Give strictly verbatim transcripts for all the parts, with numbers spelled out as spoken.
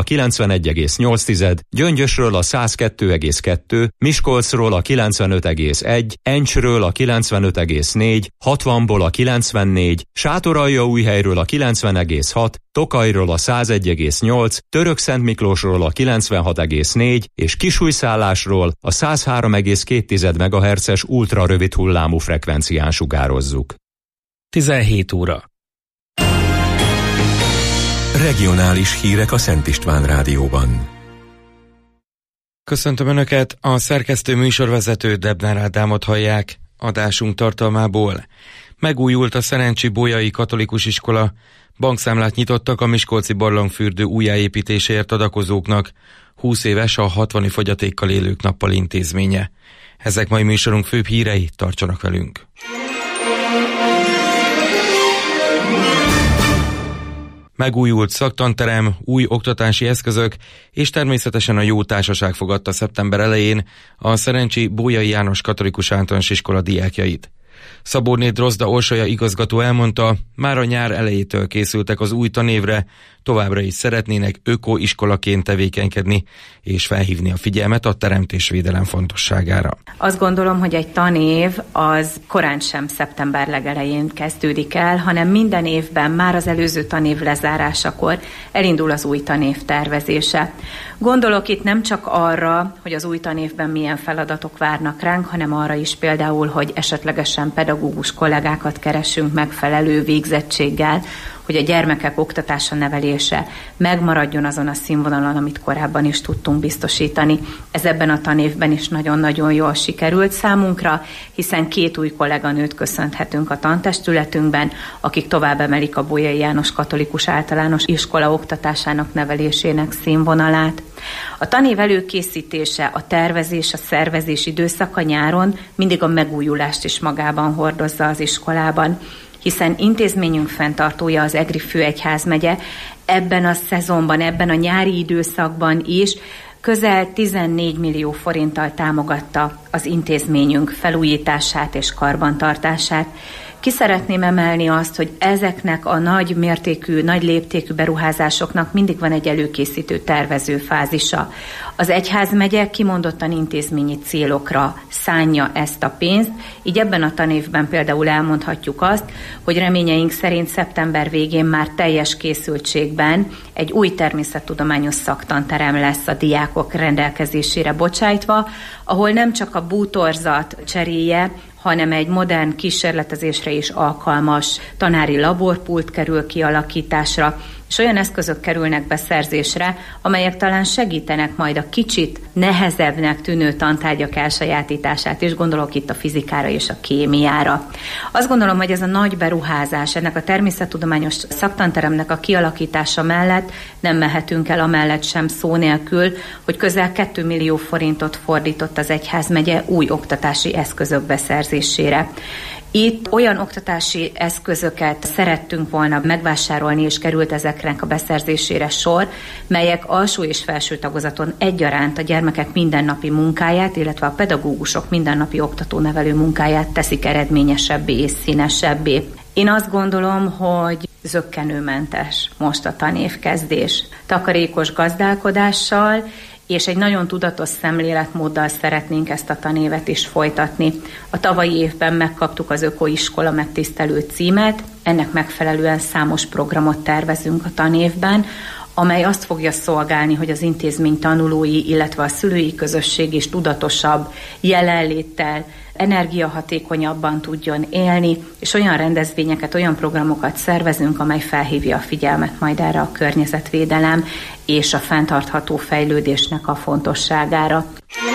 kilencvenegy egész nyolc, Gyöngyösről a száz kettő egész kettő, Miskolcról a kilencvenöt egész egy, Encsről a kilencvenöt egész négy, hatvanból a kilencvennégy, Sátoraljaújhelyről a kilencven egész hat, Tokajról a száz egy egész nyolc, Törökszentmiklósról a kilencvenhat egész négy és Kisújszállásról a száz három egész két megahertzes ultra rövid hullámú frekvencián sugározzuk. tizenhét óra. Regionális hírek a Szent István Rádióban. Köszöntöm Önöket, a szerkesztő műsorvezető Debnár Ádámot hallják. Adásunk tartalmából: megújult a Szerencsi Bolyai Katolikus Iskola, bankszámlát nyitottak a miskolci barlangfürdő újjáépítéséért adakozóknak, húsz éves a hatvani fogyatékkal élők nappali intézménye. Ezek mai műsorunk főbb hírei, tartsanak velünk! Megújult szaktanterem, új oktatási eszközök és természetesen a jó társaság fogadta szeptember elején a Szerencsi Bolyai János Katolikus Általános Iskola diákjait. Szabódné Drozda Orsolya igazgató elmondta, már a nyár elejétől készültek az új tanévre, továbbra is szeretnének ökoiskolaként tevékenykedni, és felhívni a figyelmet a teremtésvédelem fontosságára. Azt gondolom, hogy egy tanév az korán sem szeptember legelején kezdődik el, hanem minden évben már az előző tanév lezárásakor elindul az új tanév tervezése. Gondolok itt nem csak arra, hogy az új tanévben milyen feladatok várnak ránk, hanem arra is például, hogy esetlegesen pedagógus kollégákat keresünk megfelelő végzettséggel, hogy a gyermekek oktatása, nevelése megmaradjon azon a színvonalon, amit korábban is tudtunk biztosítani. Ez ebben a tanévben is nagyon-nagyon jól sikerült számunkra, hiszen két új kolléganőt köszönhetünk a tantestületünkben, akik tovább emelik a Bolyai János Katolikus Általános Iskola oktatásának, nevelésének színvonalát. A tanév előkészítése, a tervezés, a szervezés időszaka nyáron mindig a megújulást is magában hordozza az iskolában, hiszen intézményünk fenntartója az Egri Főegyházmegye ebben a szezonban, ebben a nyári időszakban is közel tizennégy millió forinttal támogatta az intézményünk felújítását és karbantartását. Ki szeretném emelni azt, hogy ezeknek a nagy mértékű, nagy léptékű beruházásoknak mindig van egy előkészítő tervező fázisa. Az egyházmegye kimondottan intézményi célokra szánja ezt a pénzt, így ebben a tanévben például elmondhatjuk azt, hogy reményeink szerint szeptember végén már teljes készültségben egy új természettudományos szaktanterem lesz a diákok rendelkezésére bocsájtva, ahol nem csak a bútorzat cseréje, hanem egy modern kísérletezésre is alkalmas tanári laborpult kerül kialakításra, és olyan eszközök kerülnek beszerzésre, amelyek talán segítenek majd a kicsit nehezebbnek tűnő tantárgyak elsajátítását, és gondolok itt a fizikára és a kémiára. Azt gondolom, hogy ez a nagy beruházás, ennek a természettudományos szaktanteremnek a kialakítása mellett nem mehetünk el amellett sem szó nélkül, hogy közel két millió forintot fordított az egyházmegye új oktatási eszközök beszerzésére. Itt olyan oktatási eszközöket szerettünk volna megvásárolni, és került ezeknek a beszerzésére sor, melyek alsó és felső tagozaton egyaránt a gyermekek mindennapi munkáját, illetve a pedagógusok mindennapi oktató-nevelő munkáját teszik eredményesebbé és színesebbé. Én azt gondolom, hogy zökkenőmentes most a tanévkezdés. Takarékos gazdálkodással és egy nagyon tudatos szemléletmóddal szeretnénk ezt a tanévet is folytatni. A tavalyi évben megkaptuk az Ökoiskola megtisztelő címet, ennek megfelelően számos programot tervezünk a tanévben, amely azt fogja szolgálni, hogy az intézmény tanulói, illetve a szülői közösség is tudatosabb jelenléttel, energiahatékonyabban tudjon élni, és olyan rendezvényeket, olyan programokat szervezünk, amely felhívja a figyelmet majd erre a környezetvédelem és a fenntartható fejlődésnek a fontosságára.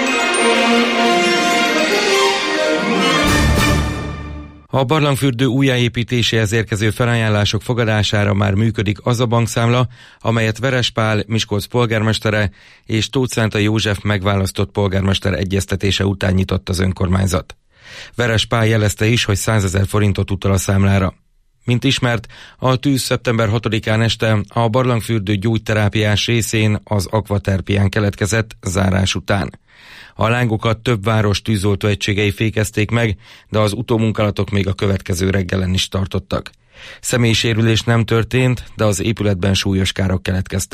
A barlangfürdő újjáépítéséhez érkező felajánlások fogadására már működik az a bankszámla, amelyet Veres Pál, Miskolc polgármestere és Tóth Szentai József megválasztott polgármester egyeztetése után nyitott az önkormányzat. Veres Pál jelezte is, hogy százezer forintot utal a számlára. Mint ismert, a tűz szeptember hatodikán este a barlangfürdő gyógyterápiás részén az akvaterpián keletkezett zárás után. A lángokat több város tűzoltó egységei fékezték meg, de az utómunkálatok még a következő reggelen is tartottak. Személysérülés nem történt, de az épületben súlyos károk keletkeztek.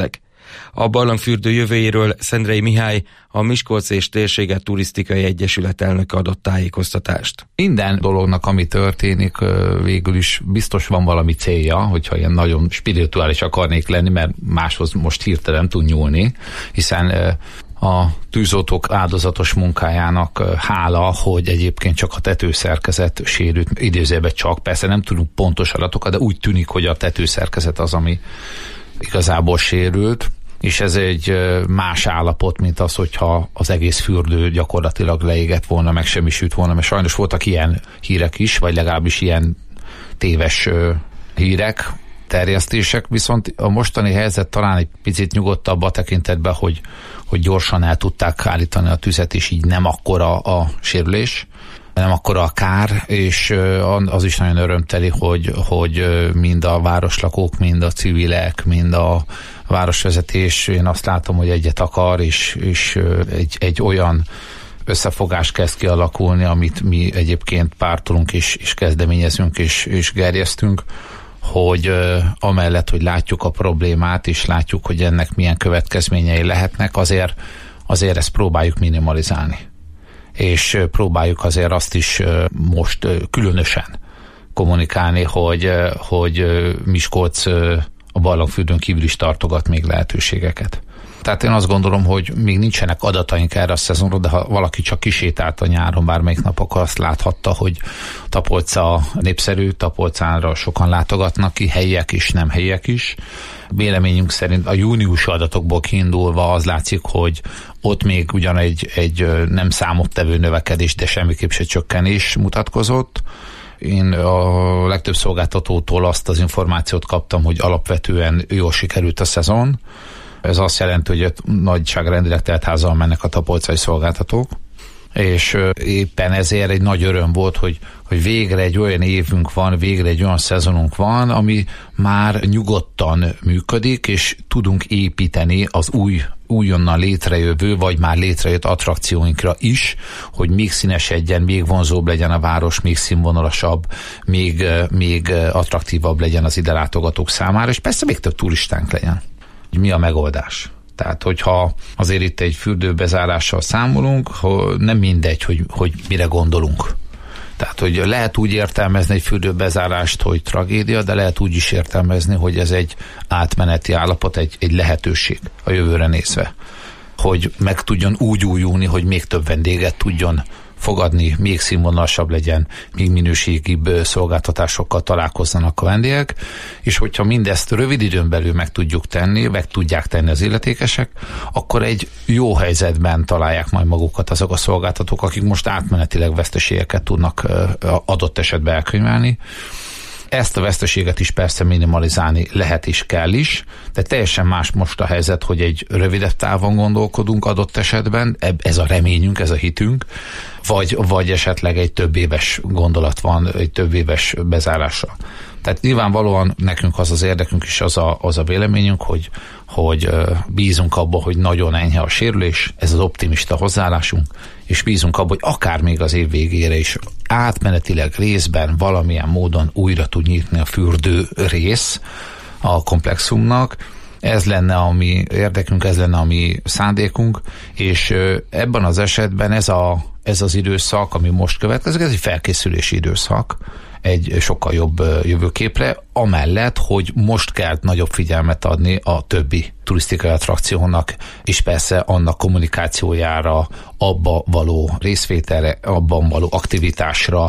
A barlangfürdő jövőjéről Szendrei Mihály, a Miskolc és Térsége Turisztikai Egyesület elnöke adott tájékoztatást. Minden dolognak, ami történik, végül is biztos van valami célja, hogyha ilyen nagyon spirituális akarnék lenni, mert máshoz most hirtelen tud nyúlni, hiszen a tűzoltók áldozatos munkájának hála, hogy egyébként csak a tetőszerkezet sérült, idézőjelben csak, persze nem tudunk pontos adatokat, de úgy tűnik, hogy a tetőszerkezet az, ami igazából sérült, és ez egy más állapot, mint az, hogyha az egész fürdő gyakorlatilag leégett volna, meg semmisült volna, mert sajnos voltak ilyen hírek is, vagy legalábbis ilyen téves hírek, terjesztések, viszont a mostani helyzet talán egy picit nyugodtabb a tekintetben, hogy, hogy gyorsan el tudták állítani a tüzet, és így nem akkora a sérülés, nem akkora a kár, és az is nagyon örömteli, hogy, hogy mind a városlakók, mind a civilek, mind a városvezetés, én azt látom, hogy egyet akar, és, és egy, egy olyan összefogás kezd kialakulni, amit mi egyébként pártolunk, és, és kezdeményezünk, és, és gerjesztünk, hogy uh, amellett, hogy látjuk a problémát, és látjuk, hogy ennek milyen következményei lehetnek, azért, azért ezt próbáljuk minimalizálni. És uh, próbáljuk azért azt is uh, most uh, különösen kommunikálni, hogy, uh, hogy uh, Miskolc uh, a barlangfürdőn kívül is tartogat még lehetőségeket. Tehát én azt gondolom, hogy még nincsenek adataink erre a szezonra, de ha valaki csak kisétált a nyáron bármelyik nap, akkor azt láthatta, hogy Tapolca népszerű, Tapolcára sokan látogatnak ki, helyiek is, nem helyiek is. Véleményünk szerint a június adatokból kiindulva az látszik, hogy ott még ugyan egy, egy nem számottevő növekedés, de semmiképp se csökkenés mutatkozott. Én a legtöbb szolgáltatótól azt az információt kaptam, hogy alapvetően jól sikerült a szezon. Ez azt jelenti, hogy nagyságrendileg teltházzal mennek a tapolcai szolgáltatók, és éppen ezért egy nagy öröm volt, hogy, hogy végre egy olyan évünk van, végre egy olyan szezonunk van, ami már nyugodtan működik, és tudunk építeni az új, újonnan létrejövő, vagy már létrejött attrakcióinkra is, hogy még színesedjen, még vonzóbb legyen a város, még színvonalasabb, még, még attraktívabb legyen az ide látogatók számára, és persze még több turistánk legyen. Mi a megoldás? Tehát, hogyha azért itt egy fürdőbezárással számolunk, nem mindegy, hogy, hogy mire gondolunk. Tehát, hogy lehet úgy értelmezni egy fürdőbezárást, hogy tragédia, de lehet úgy is értelmezni, hogy ez egy átmeneti állapot, egy, egy lehetőség a jövőre nézve. Hogy meg tudjon úgy újulni, hogy még több vendéget tudjon fogadni, még színvonalasabb legyen, még minőségibb szolgáltatásokkal találkozzanak a vendégek, és hogyha mindezt rövid időn belül meg tudjuk tenni, meg tudják tenni az illetékesek, akkor egy jó helyzetben találják majd magukat azok a szolgáltatók, akik most átmenetileg veszteségeket tudnak adott esetben elkönyvelni. Ezt a veszteséget is persze minimalizálni lehet és kell is, de teljesen más most a helyzet, hogy egy rövidebb távon gondolkodunk adott esetben, ez a reményünk, ez a hitünk, vagy, vagy esetleg egy több éves gondolat van, egy több éves bezárásra. Tehát nyilvánvalóan nekünk az az érdekünk és az a, az a véleményünk, hogy, hogy bízunk abba, hogy nagyon enyhe a sérülés, ez az optimista hozzáállásunk, és bízunk abba, hogy akár még az év végére is átmenetileg részben valamilyen módon újra tud nyitni a fürdő rész a komplexumnak. Ez lenne a mi érdekünk, ez lenne a mi szándékunk, és ebben az esetben ez, a, ez az időszak, ami most következik, ez egy felkészülési időszak, egy sokkal jobb jövőképre, amellett, hogy most kell nagyobb figyelmet adni a többi turisztikai attrakciónak, és persze annak kommunikációjára, abba való részvételre, abban való aktivitásra.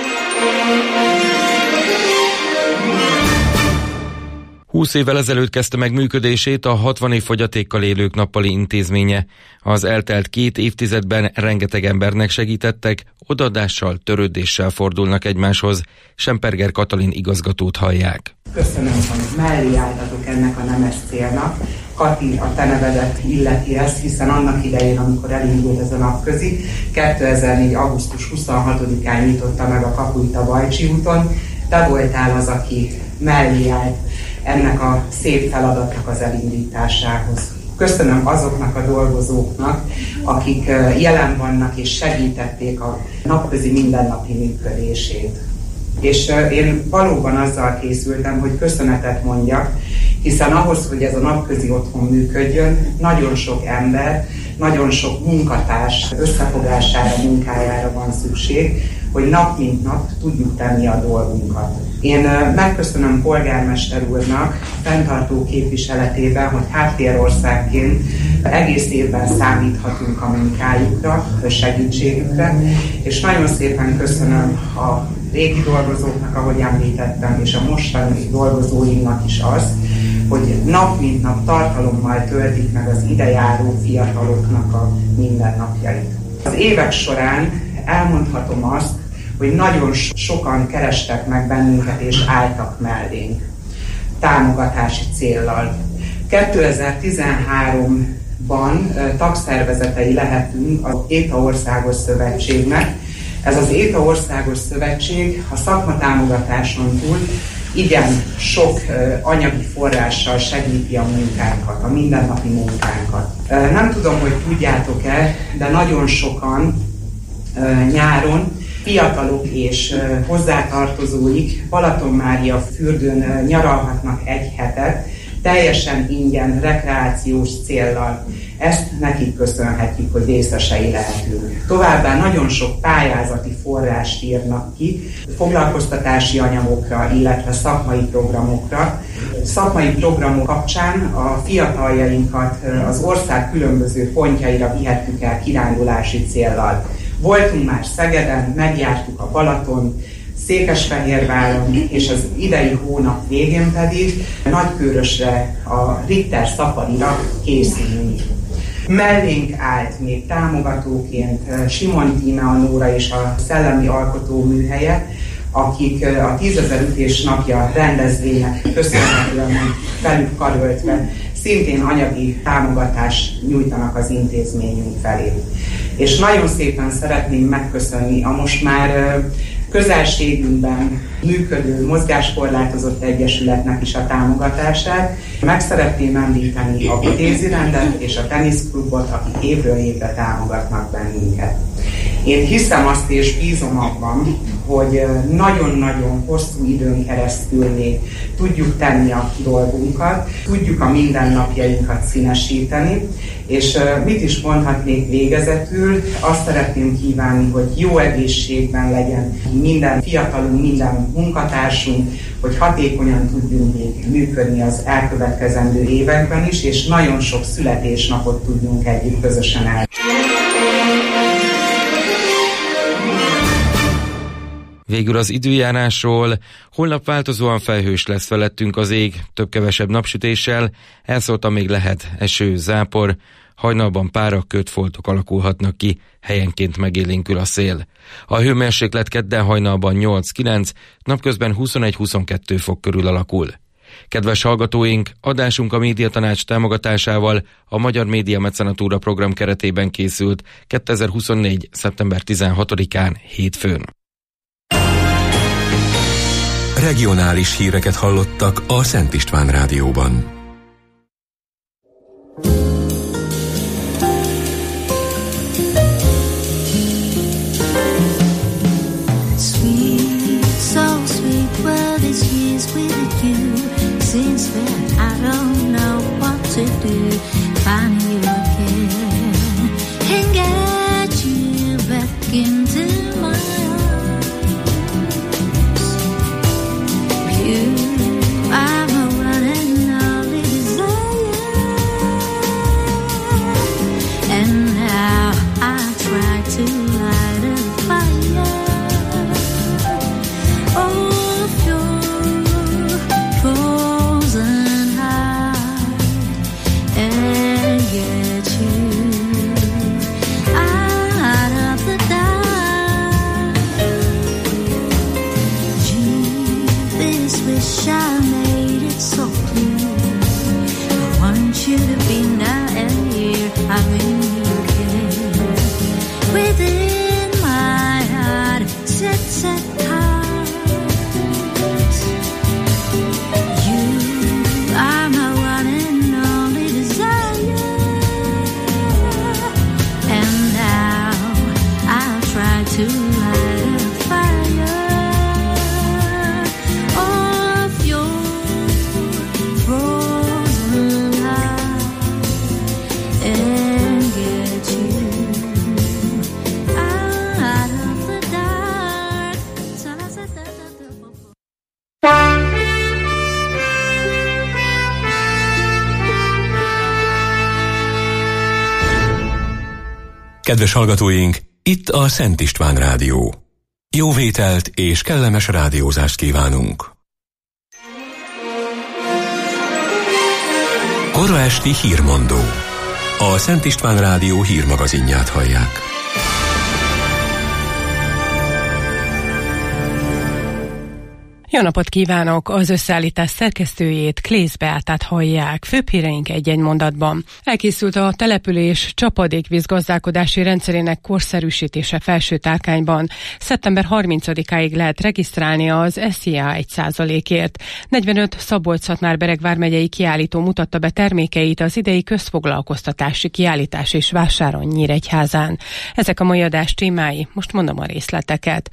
húsz évvel ezelőtt kezdte meg működését a hatvan év fogyatékkal élők nappali intézménye. Az eltelt két évtizedben rengeteg embernek segítettek, odaadással, törődéssel fordulnak egymáshoz. Semperger Katalin igazgatót hallják. Köszönöm, hogy mellé álltatok ennek a nemes célnak. Kati, a te nevedet illeti ezt, hiszen annak idején, amikor elindult ez a napközi, kétezer-négy. augusztus huszonhatodikán nyitotta meg a kapuit a Bajcsi úton. Te voltál az, aki mellé állt ennek a szép feladatnak az elindításához. Köszönöm azoknak a dolgozóknak, akik jelen vannak és segítették a napközi mindennapi működését. És én valóban azzal készültem, hogy köszönetet mondjak, hiszen ahhoz, hogy ez a napközi otthon működjön, nagyon sok ember, nagyon sok munkatárs összefogására, munkájára van szükség, hogy nap mint nap tudjuk tenni a dolgunkat. Én megköszönöm polgármester úrnak fenntartó képviseletében, hogy háttérországként egész évben számíthatunk a munkájukra, a segítségükre, és nagyon szépen köszönöm a régi dolgozóknak, ahogy említettem, és a mostani dolgozóinknak is azt, hogy nap mint nap tartalommal töltik meg az idejáró fiataloknak a mindennapjait. Az évek során elmondhatom azt, hogy nagyon sokan kerestek meg bennünket és álltak mellénk támogatási céllal. kétezer-tizenháromban tagszervezetei lehetünk az ÉTA Országos Szövetségnek. Ez az ÉTA Országos Szövetség a szakmatámogatáson túl igen sok anyagi forrással segíti a munkánkat, a mindennapi munkánkat. Nem tudom, hogy tudjátok-e, de nagyon sokan nyáron fiatalok és hozzátartozóik Balatonmária fürdőn nyaralhatnak egy hetet, teljesen ingyen, rekreációs céllal. Ezt nekik köszönhetjük, hogy részesei lehetünk. Továbbá nagyon sok pályázati forrást írnak ki, foglalkoztatási anyagokra, illetve szakmai programokra. Szakmai programok kapcsán a fiataljainkat az ország különböző pontjaira vihettük el kirándulási céllal. Voltunk már Szegeden, megjártuk a Balaton, Székesfehérváron, és az idei hónap végén pedig Nagykőrösre, a Richter Szafarira készülünk. Mellénk állt még támogatóként Simon Tíme a Nóra és a Szellemi Alkotó Műhelye, akik a tízezer ütés napja rendezvénynek köszönhetően velük karöltve szintén anyagi támogatást nyújtanak az intézményünk felé. És nagyon szépen szeretném megköszönni a most már közelségünkben működő mozgáskorlátozott egyesületnek is a támogatását. Meg szeretném említeni a Vitézi Rendet és a teniszklubot, akik évről évre támogatnak bennünket. Én hiszem azt és bízom abban, hogy nagyon-nagyon hosszú időn keresztül még tudjuk tenni a dolgunkat, tudjuk a mindennapjainkat színesíteni, és mit is mondhatnék végezetül, azt szeretném kívánni, hogy jó egészségben legyen minden fiatalunk, minden munkatársunk, hogy hatékonyan tudjunk még működni az elkövetkezendő években is, és nagyon sok születésnapot tudjunk együtt közösen el. Végül az időjárásról. Holnap változóan felhős lesz felettünk az ég, több-kevesebb napsütéssel, elszóltan még lehet eső, zápor, hajnalban párak, kötfoltok alakulhatnak ki, helyenként megélénkül a szél. A hőmérséklet kedden hajnalban nyolc-kilenc, napközben huszonegy-huszonkettő fok körül alakul. Kedves hallgatóink, adásunk a Médiatanács támogatásával a Magyar Média Mecenatúra program keretében készült kétezer-huszonnégy. szeptember tizenhatodikán hétfőn. Regionális híreket hallottak a Szent István Rádióban. Sweet, so sweet, well this year's with you. Since then I don't know what to do. Find you again and get you back into my and get you out of the dark. Kedves hallgatóink, itt a Szent István Rádió. Jó vételt és kellemes rádiózást kívánunk! Kora esti hírmondó. A Szent István Rádió hírmagazinját hallják. Jó napot kívánok! Az összeállítás szerkesztőjét, Klész Beátát hallják. Főbb híreink egy-egy mondatban. Elkészült a település csapadékvízgazdálkodási rendszerének korszerűsítése Felső-Tárkányban. szeptember harmincadikáig lehet regisztrálni az es zé á egy százalékért. negyvenöt Szabolcs-Szatmár-Bereg vármegyei kiállító mutatta be termékeit az idei közfoglalkoztatási kiállítás és vásáron Nyíregyházán. Ezek a mai adás témái, most mondom a részleteket.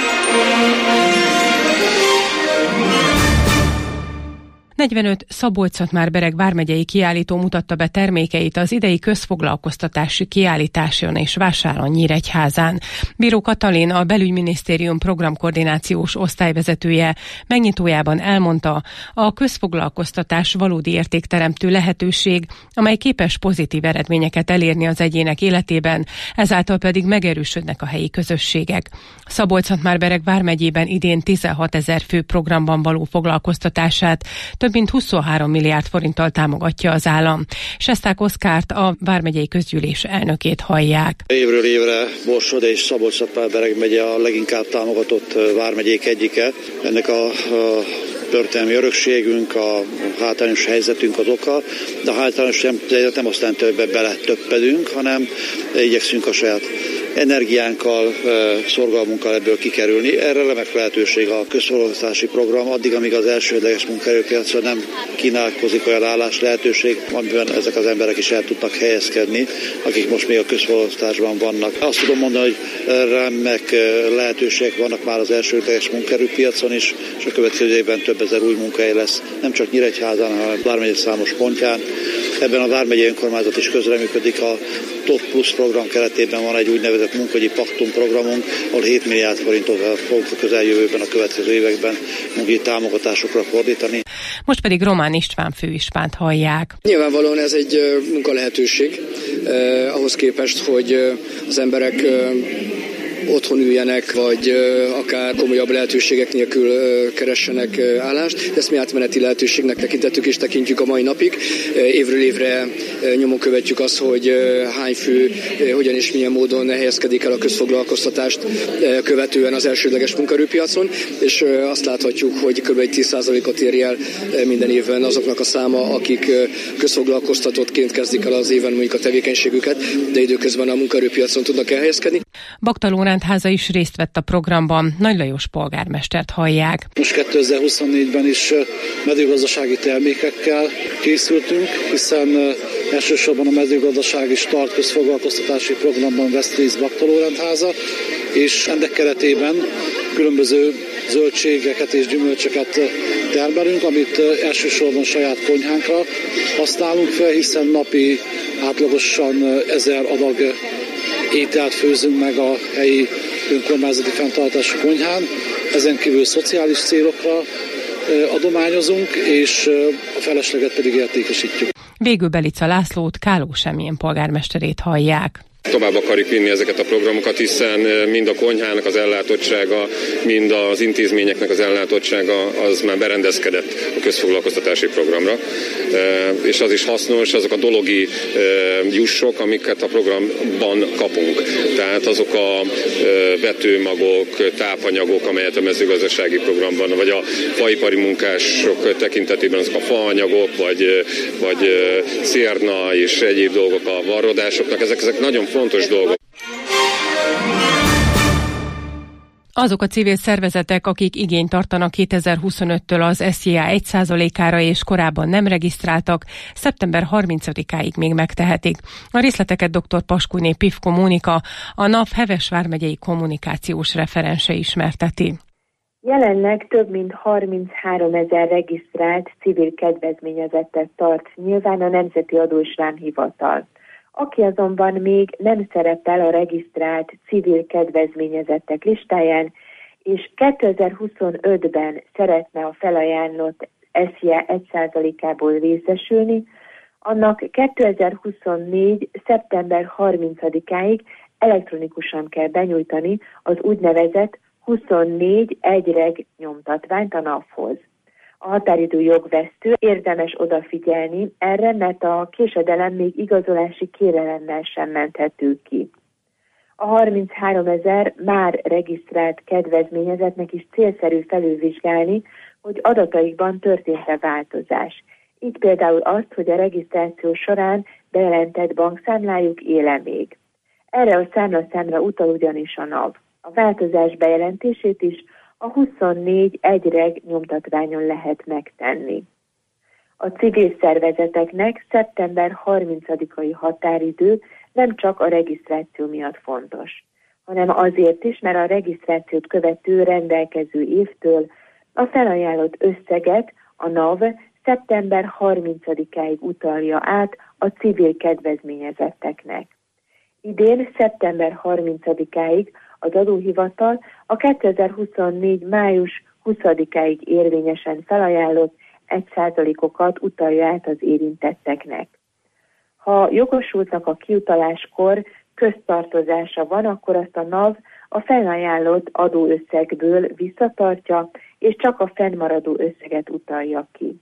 negyvenöt Szabolcs-Szatmár-Bereg vármegyei kiállító mutatta be termékeit az idei közfoglalkoztatási kiállításon és vásáron Nyíregyházán. Bíró Katalin, a Belügyminisztérium programkoordinációs osztályvezetője megnyitójában elmondta, a közfoglalkoztatás valódi értékteremtő lehetőség, amely képes pozitív eredményeket elérni az egyének életében, ezáltal pedig megerősödnek a helyi közösségek. Szabolcs-Szatmár-Bereg vármegyében idén tizenhatezer fő programban való foglalkoztatását több mint huszonhárom milliárd forinttal támogatja az állam. Sesták Oszkárt, a vármegyei közgyűlés elnökét hallják. Évről évre Borsod és Szabolcs-Szatmár-Bereg megye a leginkább támogatott vármegyék egyike. Ennek a, a történelmi örökségünk, a hátrányos helyzetünk az oka, de a hátrányos helyzet nem aztán többet bele töppedünk, hanem igyekszünk a saját energiánkkal, szorgalmunkkal ebből kikerülni. Erre remek lehetőség a közszolgáltatási program, addig, amíg az elsődleges munkaerőpiacra nem kínálkozik olyan állás lehetőség, amiben ezek az emberek is el tudnak helyezkedni, akik most még a közszolgáltatásban vannak. Azt tudom mondani, hogy remek lehetőségek vannak már az elsődleges munkaerőpiacon is, és a következő évben több ezer új munkahely lesz, nem csak Nyíregyházán, hanem vármegye számos pontján. Ebben a vármegyei önkormányzat is közreműködik. A Top Plus program keretében van egy úgynevezett munkahogyi paktum programunk, ahol hét milliárd forintot fogunk a közeljövőben, a következő években munkahogyi támogatásokra fordítani. Most pedig Román István főispánt hallják. Nyilvánvalóan ez egy munkalehetőség, eh, ahhoz képest, hogy az emberek eh, otthon üljenek, vagy uh, akár komolyabb lehetőségek nélkül uh, keressenek uh, állást. Ezt mi átmeneti lehetőségnek tekintettük és tekintjük a mai napig. Uh, évről évre uh, nyomon követjük azt, hogy uh, hány fő, uh, hogyan és milyen módon helyezkedik el a közfoglalkoztatást uh, követően az elsődleges munkaerőpiacon, és uh, azt láthatjuk, hogy kb. tíz százalékot éri el uh, minden évben azoknak a száma, akik uh, közfoglalkoztatottként kezdik el az éven mondjuk a tevékenységüket, de időközben a munkaerőpiacon tudnak elhelyezkedni. Bakta Lórántháza is részt vett a programban. Nagy Lajos polgármestert hallják. Most kétezer-huszonnégyben is mezőgazdasági termékekkel készültünk, hiszen elsősorban a mezőgazdasági start közfoglalkoztatási programban vesz részt Bakta Lórántháza, és ennek keretében különböző zöldségeket és gyümölcsöket termelünk, amit elsősorban saját konyhánkra használunk fel, hiszen napi átlagosan ezer adag ételt főzünk meg a helyi önkormányzati fenntartású konyhán. Ezen kívül szociális célokra adományozunk, és a felesleget pedig értékesítjük. Végül Belica Lászlót, Káló Semjén polgármesterét hallják. Tovább akarjuk vinni ezeket a programokat, hiszen mind a konyhának az ellátottsága, mind az intézményeknek az ellátottsága az már berendezkedett a közfoglalkoztatási programra. És az is hasznos, azok a dologi jussok, amiket a programban kapunk. Tehát azok a vetőmagok, tápanyagok, amelyet a mezőgazdasági programban, vagy a faipari munkások tekintetében azok a faanyagok, vagy, vagy szérna és egyéb dolgok a varrodásoknak, ezek, ezek nagyon fontos dolgok. Azok a civil szervezetek, akik igényt tartanak kétezer-huszonöttől az es zé á egy százalékára és korábban nem regisztráltak, szeptember harmincadikáig még megtehetik. A részleteket dr. Paskuné Pivko Mónika, a NAV Heves vármegyei kommunikációs referense ismerteti. Jelenleg több mint harmincháromezer regisztrált civil kedvezményezettet tart nyilván a Nemzeti Adó és Vámhivatal. Aki azonban még nem szerepel a regisztrált civil kedvezményezettek listáján, és kétezer-huszonötben szeretne a felajánlott es zé á egy százalékából részesülni, annak kétezer-huszonnégy. szeptember harmincadikáig elektronikusan kell benyújtani az úgynevezett huszonnégy egyreg nyomtatványt a NAV-hoz. A határidő jogvesztő, érdemes odafigyelni erre, mert a késedelem még igazolási kérelemmel sem menthető ki. A harmincháromezer már regisztrált kedvezményezetnek is célszerű felülvizsgálni, hogy adataikban történt-e változás. Így például azt, hogy a regisztráció során bejelentett bankszámlájuk éle még. Erre a számlaszámra utal ugyanis a NAV. A változás bejelentését is a huszonnégy egyreg nyomtatványon lehet megtenni. A civil szervezeteknek szeptember harmincadikai határidő nem csak a regisztráció miatt fontos, hanem azért is, mert a regisztrációt követő rendelkező évtől a felajánlott összeget a NAV szeptember harmincadikáig utalja át a civil kedvezményezetteknek. Idén szeptember harmincadikáig az adóhivatal a kétezer-huszonnégy. május huszadikáig érvényesen felajánlott egy százalékokat utalja át az érintetteknek. Ha jogosultnak a kiutaláskor köztartozása van, akkor azt a NAV a felajánlott adóösszegből visszatartja, és csak a fennmaradó összeget utalja ki.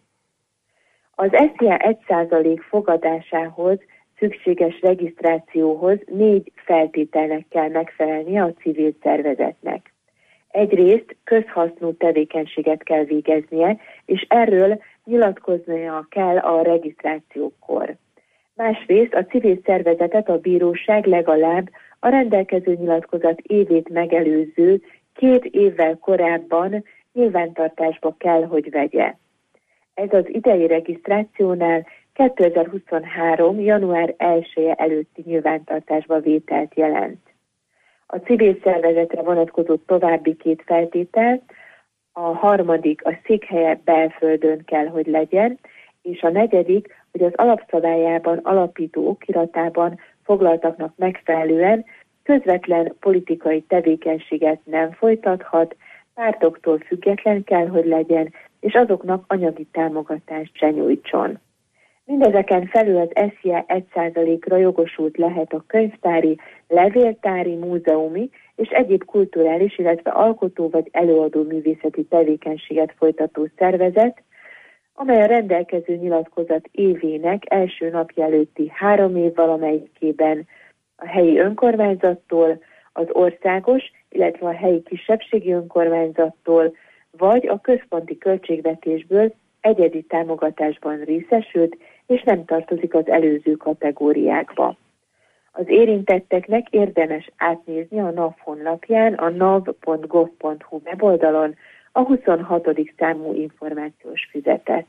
Az es zé á egy százalék fogadásához szükséges regisztrációhoz négy feltételnek kell megfelelnie a civil szervezetnek. Egyrészt közhasznú tevékenységet kell végeznie, és erről nyilatkoznia kell a regisztrációkor. Másrészt a civil szervezetet a bíróság legalább a rendelkező nyilatkozat évét megelőző két évvel korábban nyilvántartásba kell, hogy vegye. Ez az idei regisztrációnál kétezer-huszonhárom. január elseje előtti nyilvántartásba vételt jelent. A civil szervezetre vonatkozó további két feltétel, a harmadik a székhelye belföldön kell, hogy legyen, és a negyedik, hogy az alapszabályában alapító okiratában foglaltaknak megfelelően közvetlen politikai tevékenységet nem folytathat, pártoktól független kell, hogy legyen, és azoknak anyagi támogatást se nyújtson. Mindezeken felül az es zé á egy százalékra jogosult lehet a könyvtári, levéltári, múzeumi és egyéb kulturális, illetve alkotó vagy előadó művészeti tevékenységet folytató szervezet, amely a rendelkező nyilatkozat évének első napja előtti három év valamelyikében a helyi önkormányzattól, az országos, illetve a helyi kisebbségi önkormányzattól, vagy a központi költségvetésből egyedi támogatásban részesült, és nem tartozik az előző kategóriákba. Az érintetteknek érdemes átnézni a NAV honlapján, a nav pont gov pont hu weboldalon a huszonhatodik számú információs füzetet.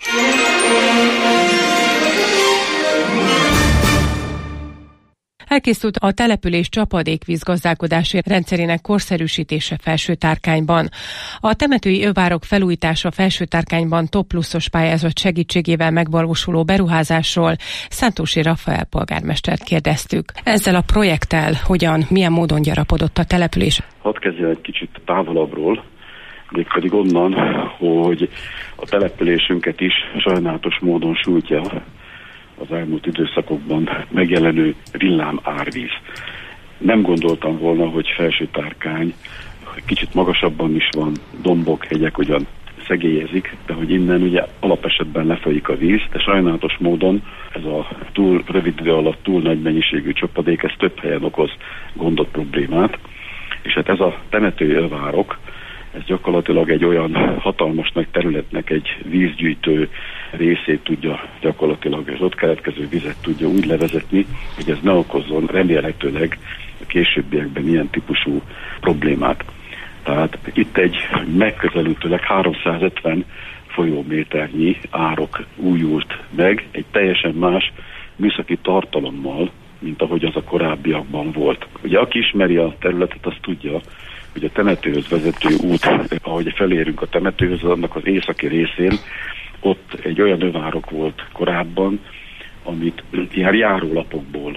Elkészült a település csapadékvízgazdálkodási rendszerének korszerűsítése Felsőtárkányban. A temetői övárok felújítása Felsőtárkányban top pluszos pályázat segítségével megvalósuló beruházásról Szántósi Rafael polgármestert kérdeztük. Ezzel a projekttel hogyan, milyen módon gyarapodott a település? Hadd kezdjen egy kicsit távolabbról, mégpedig onnan, hogy a településünket is sajnálatos módon sújtja az elmúlt időszakokban megjelenő villám árvíz. Nem gondoltam volna, hogy Felsőtárkány kicsit magasabban is van, dombok, hegyek ugyan szegélyezik, de hogy innen ugye alapesetben lefolyik a víz, de sajnálatos módon ez a túl rövid idő alatt túl nagy mennyiségű csapadék, ez több helyen okoz gondot, problémát, és hát ez a temetői övárok, ez gyakorlatilag egy olyan hatalmas nagy területnek egy vízgyűjtő részét tudja gyakorlatilag, és ott keletkező vizet tudja úgy levezetni, hogy ez ne okozzon remélhetőleg a későbbiekben ilyen típusú problémát. Tehát itt egy megközelítőleg háromszázötven folyóméternyi árok újult meg, egy teljesen más műszaki tartalommal, mint ahogy az a korábbiakban volt. Ugye aki ismeri a területet, az tudja, hogy a temetőhöz vezető út, ahogy felérünk a temetőhöz, annak az északi részén ott egy olyan övárok volt korábban, amit ilyen járólapokból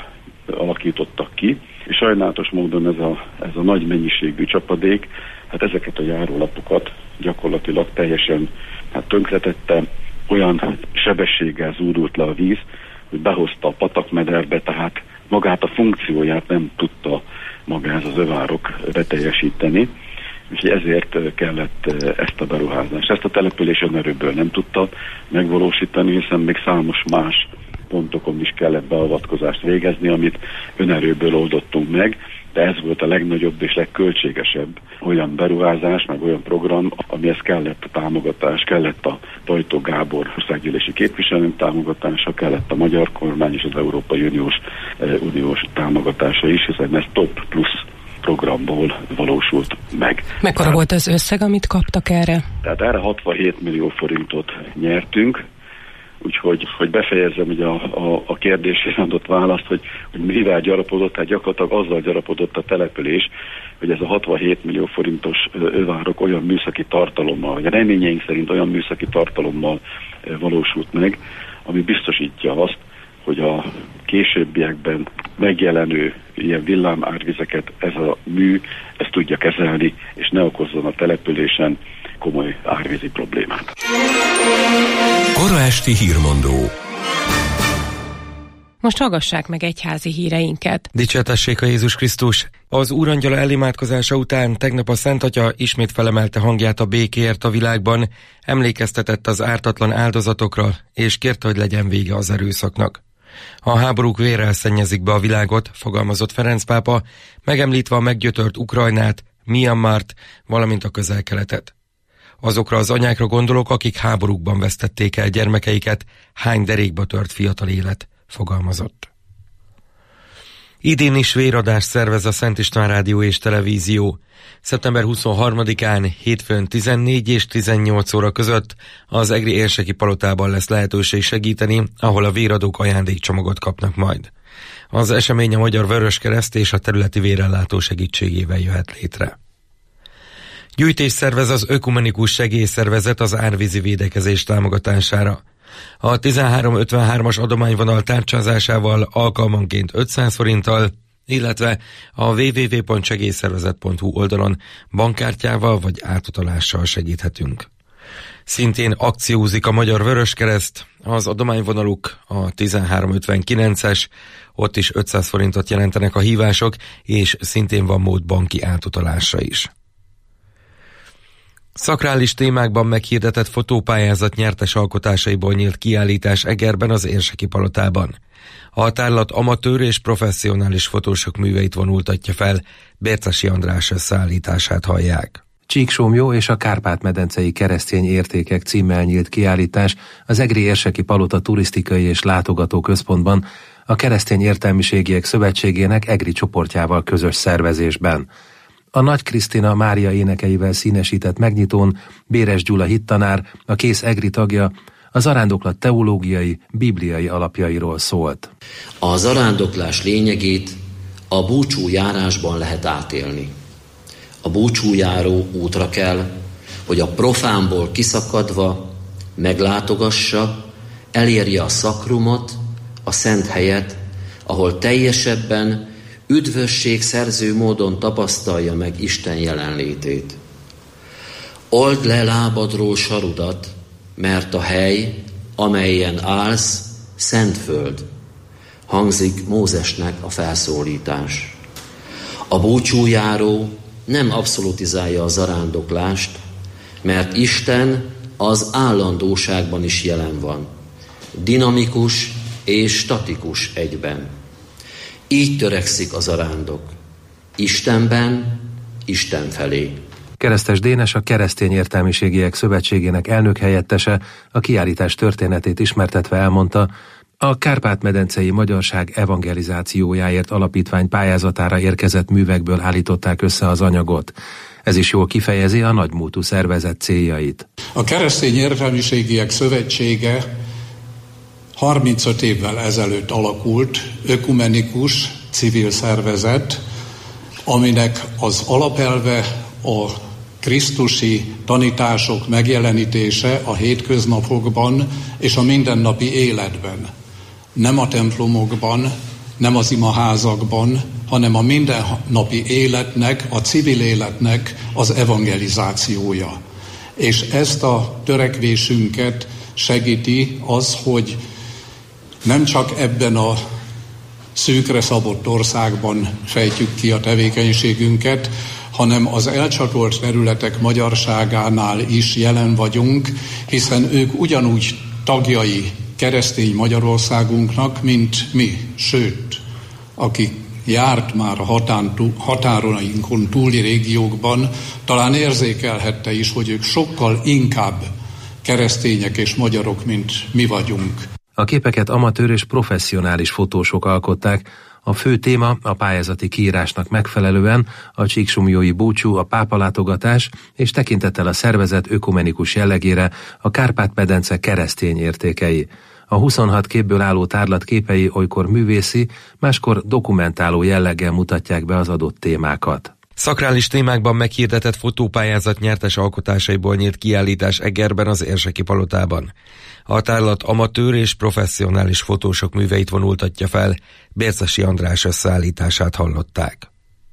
alakítottak ki, és sajnálatos módon ez a, ez a nagy mennyiségű csapadék, hát ezeket a járólapokat gyakorlatilag teljesen hát tönkretette, olyan sebességgel zúdult le a víz, hogy behozta a patakmederbe, tehát magát a funkcióját nem tudta maga ez az övárok beteljesíteni, és ezért kellett ezt a beruházást. Ezt a település önerőből nem tudta megvalósítani, hiszen még számos más pontokon is kellett beavatkozást végezni, amit önerőből oldottunk meg, de ez volt a legnagyobb és legköltségesebb olyan beruházás, meg olyan program, amihez kellett a támogatás, kellett a Tajtó Gábor országgyűlési képviselőnk támogatása, kellett a magyar kormány és az Európai Uniós, eh, Uniós támogatása is, hiszen ez top plusz programból valósult meg. Mekkora tehát, volt az összeg, amit kaptak erre? Tehát erre hatvanhét millió forintot nyertünk, úgyhogy hogy befejezzem ugye a, a, a kérdésre adott választ, hogy, hogy mivel gyarapodott, tehát gyakorlatilag azzal gyarapodott a település, hogy ez a hatvanhét millió forintos övárok olyan műszaki tartalommal, vagy a reményeink szerint olyan műszaki tartalommal valósult meg, ami biztosítja azt, hogy a későbbiekben megjelenő ilyen villámárvizeket ez a mű ezt tudja kezelni, és ne okozzon a településen komoly árvízi problémát. Kora esti hírmondó. Most hallgassák meg egyházi híreinket. Dicsértessék a Jézus Krisztus! Az Úrangyala elimádkozása után tegnap a Szent Atya ismét felemelte hangját a békéért a világban, emlékeztetett az ártatlan áldozatokra, és kérte, hogy legyen vége az erőszaknak. A háborúk vérrel szennyezik be a világot, fogalmazott Ferenc pápa, megemlítve a meggyötört Ukrajnát, Myanmart, valamint a Közel-Keletet. Azokra az anyákra gondolok, akik háborúkban vesztették el gyermekeiket, hány derékba tört fiatal élet, fogalmazott. Idén is véradást szervez a Szent István Rádió és Televízió. szeptember huszonharmadikán hétfőn tizennégy és tizennyolc óra között az egri érseki palotában lesz lehetőség segíteni, ahol a véradók ajándékcsomagot kapnak majd. Az esemény a Magyar Vöröskereszt és a területi vérellátó segítségével jöhet létre. Gyűjtés szervez az Ökumenikus Segélyszervezet az árvízi védekezés támogatására. A tizenhárom ötvenhármas adományvonal tárcsázásával alkalmanként ötszáz forinttal, illetve a double-u double-u double-u pont segélyszervezet pont hu oldalon bankkártyával vagy átutalással segíthetünk. Szintén akciózik a Magyar Vöröskereszt, az adományvonaluk a tizenhárom ötvenkilences, ott is ötszáz forintot jelentenek a hívások, és szintén van mód banki átutalásra is. Szakrális témákban meghirdetett fotópályázat nyertes alkotásaiból nyílt kiállítás Egerben az Érseki Palotában. A tárlat amatőr és professzionális fotósok műveit vonultatja fel, Bércesi András összeállítását hallják. Csíksomlyó és a Kárpát-medencei keresztény értékek címmel nyílt kiállítás az Egri Érseki Palota turisztikai és látogató központban a Keresztény Értelmiségiek Szövetségének Egri csoportjával közös szervezésben. A Nagy Krisztina Mária énekeivel színesített megnyitón Béres Gyula hittanár, a Kész Egri tagja, a zarándoklat teológiai, bibliai alapjairól szólt. A zarándoklás lényegét a búcsújárásban lehet átélni. A búcsújáró útra kell, hogy a profánból kiszakadva meglátogassa, elérje a szakrumot, a szent helyet, ahol teljesebben, üdvösségszerző módon tapasztalja meg Isten jelenlétét. Old le lábadról sarudat, mert a hely, amelyen állsz, szent föld, hangzik Mózesnek a felszólítás. A búcsújáró nem abszolutizálja a zarándoklást, mert Isten az állandóságban is jelen van, dinamikus és statikus egyben. Így törekszik a zarándok. Istenben, Isten felé. Keresztes Dénes, a Keresztény Értelmiségiek Szövetségének elnök helyettese a kiállítás történetét ismertetve elmondta, a Kárpát-medencei Magyarság evangelizációjáért alapítvány pályázatára érkezett művekből állították össze az anyagot. Ez is jól kifejezi a nagymúltú szervezet céljait. A Keresztény Értelmiségiek Szövetsége harmincöt évvel ezelőtt alakult ökumenikus civil szervezet, aminek az alapelve a krisztusi tanítások megjelenítése a hétköznapokban és a mindennapi életben. Nem a templomokban, nem az imaházakban, hanem a mindennapi életnek, a civil életnek az evangelizációja. És ezt a törekvésünket segíti az, hogy nem csak ebben a szűkre szabott országban fejtjük ki a tevékenységünket, hanem az elcsatolt területek magyarságánál is jelen vagyunk, hiszen ők ugyanúgy tagjai keresztény Magyarországunknak, mint mi. Sőt, aki járt már a határainkon túli régiókban, talán érzékelhette is, hogy ők sokkal inkább keresztények és magyarok, mint mi vagyunk. A képeket amatőr és professzionális fotósok alkották. A fő téma a pályázati kiírásnak megfelelően a csíksomlyói búcsú, a pápalátogatás, és tekintettel a szervezet ökumenikus jellegére a Kárpát-medence keresztény értékei. A huszonhat képből álló tárlat képei olykor művészi, máskor dokumentáló jelleggel mutatják be az adott témákat. Szakrális témákban meghirdetett fotópályázat nyertes alkotásaiból nyílt kiállítás Egerben, az Érseki Palotában. A tárlat amatőr és professzionális fotósok műveit vonultatja fel, Bércesi András összeállítását hallották.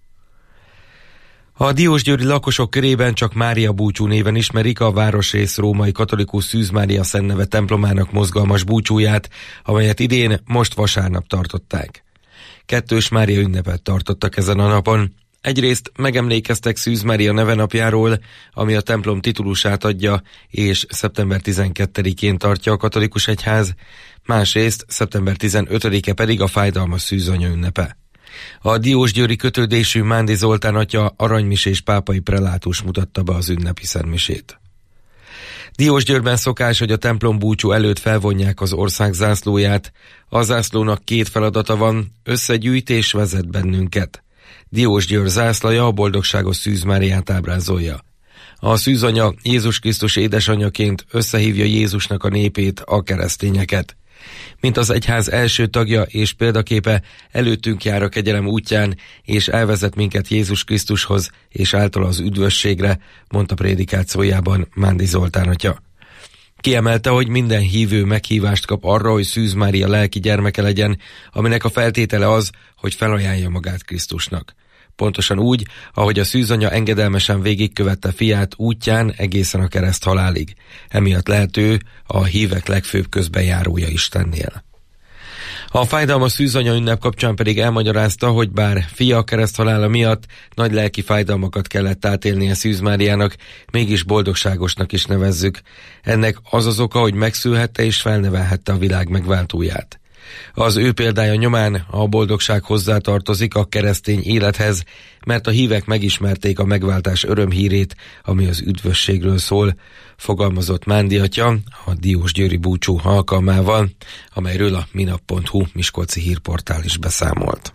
A diósgyőri lakosok körében csak Mária búcsú néven ismerik a városrész római katolikus Szűz Mária Szentneve templomának mozgalmas búcsúját, amelyet idén most vasárnap tartották. Kettős Mária ünnepet tartottak ezen a napon. Egyrészt megemlékeztek Szűz Mária nevenapjáról, ami a templom titulusát adja, és szeptember tizenkettedikén tartja a katolikus egyház, másrészt szeptember tizenötödike pedig a fájdalmas szűzanya ünnepe. A diósgyőri kötődésű Mándi Zoltán atya aranymisés pápai prelátus mutatta be az ünnepi szentmisét. Diósgyőrben szokás, hogy a templom búcsú előtt felvonják az ország zászlóját. A zászlónak két feladata van, összegyűjt és vezet bennünket. Diósgyőr zászlaja a boldogságos Szűz Máriát ábrázolja. A szűzanya Jézus Krisztus édesanyaként összehívja Jézusnak a népét, a keresztényeket. Mint az egyház első tagja és példaképe, előttünk jár a kegyelem útján, és elvezet minket Jézus Krisztushoz, és által az üdvösségre, mondta prédikációjában Mándi Zoltán atya. Kiemelte, hogy minden hívő meghívást kap arra, hogy Szűz Mária lelki gyermeke legyen, aminek a feltétele az, hogy felajánlja magát Krisztusnak. Pontosan úgy, ahogy a szűzanya engedelmesen végigkövette fiát útján egészen a kereszt halálig. Emiatt lehet ő a hívek legfőbb közbenjárója Istennél. A fájdalmas szűzanya ünnep kapcsán pedig elmagyarázta, hogy bár fia kereszt halála miatt nagy lelki fájdalmakat kellett átélnie Szűz Máriának, mégis boldogságosnak is nevezzük. Ennek az az oka, hogy megszülhette és felnevelhette a világ megváltóját. Az ő példája nyomán a boldogság hozzátartozik a keresztény élethez, mert a hívek megismerték a megváltás örömhírét, ami az üdvösségről szól, fogalmazott Mándi atya a diósgyőri búcsú alkalmával, amelyről a minap pont hu miskolci hírportál is beszámolt.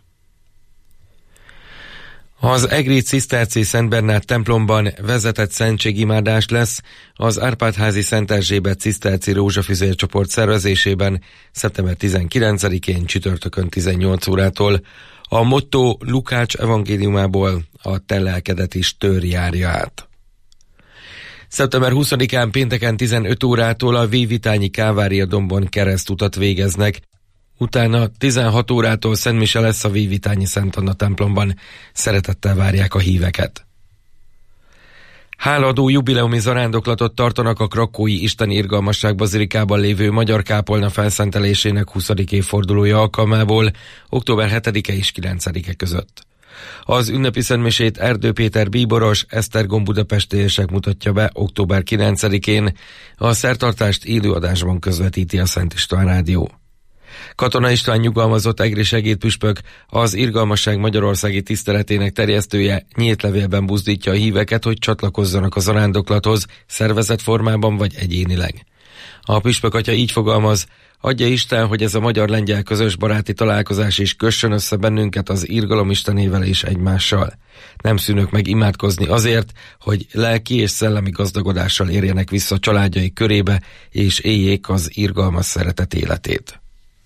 Az egri ciszterci Szent Bernát templomban vezetett szentségimádás lesz az Árpád-házi Szent Erzsébet ciszterci rózsafüzércsoport szervezésében szeptember tizenkilencedikén csütörtökön tizennyolc órától. A motto Lukács evangéliumából a te lelkedet is tör járja át. szeptember huszadikán pénteken tizenöt órától a Vévitányi Kávária dombon keresztutat végeznek. Utána tizenhat órától szentmise lesz a Vévitányi Szent Anna templomban. Szeretettel várják a híveket. Hálaadó jubileumi zarándoklatot tartanak a Krakói Isteni Irgalmasság bazilikában lévő Magyar Kápolna felszentelésének huszadik évfordulója alkalmából október hetedike és kilencedike között. Az ünnepi szentmisét Erdő Péter bíboros, Esztergom budapestiesek mutatja be október kilencedikén, a szertartást élőadásban közvetíti a Szent István Rádió. Katona István nyugalmazott egri segédpüspök, az Irgalmasság magyarországi tiszteletének terjesztője nyílt levélben buzdítja a híveket, hogy csatlakozzanak a zarándoklathoz, szervezett formában vagy egyénileg. A püspök atya így fogalmaz: adja Isten, hogy ez a magyar-lengyel közös baráti találkozás is kössön össze bennünket az irgalom Istenével és egymással. Nem szűnök meg imádkozni azért, hogy lelki és szellemi gazdagodással érjenek vissza családjai körébe, és éljék az irgalmas szeretet életét.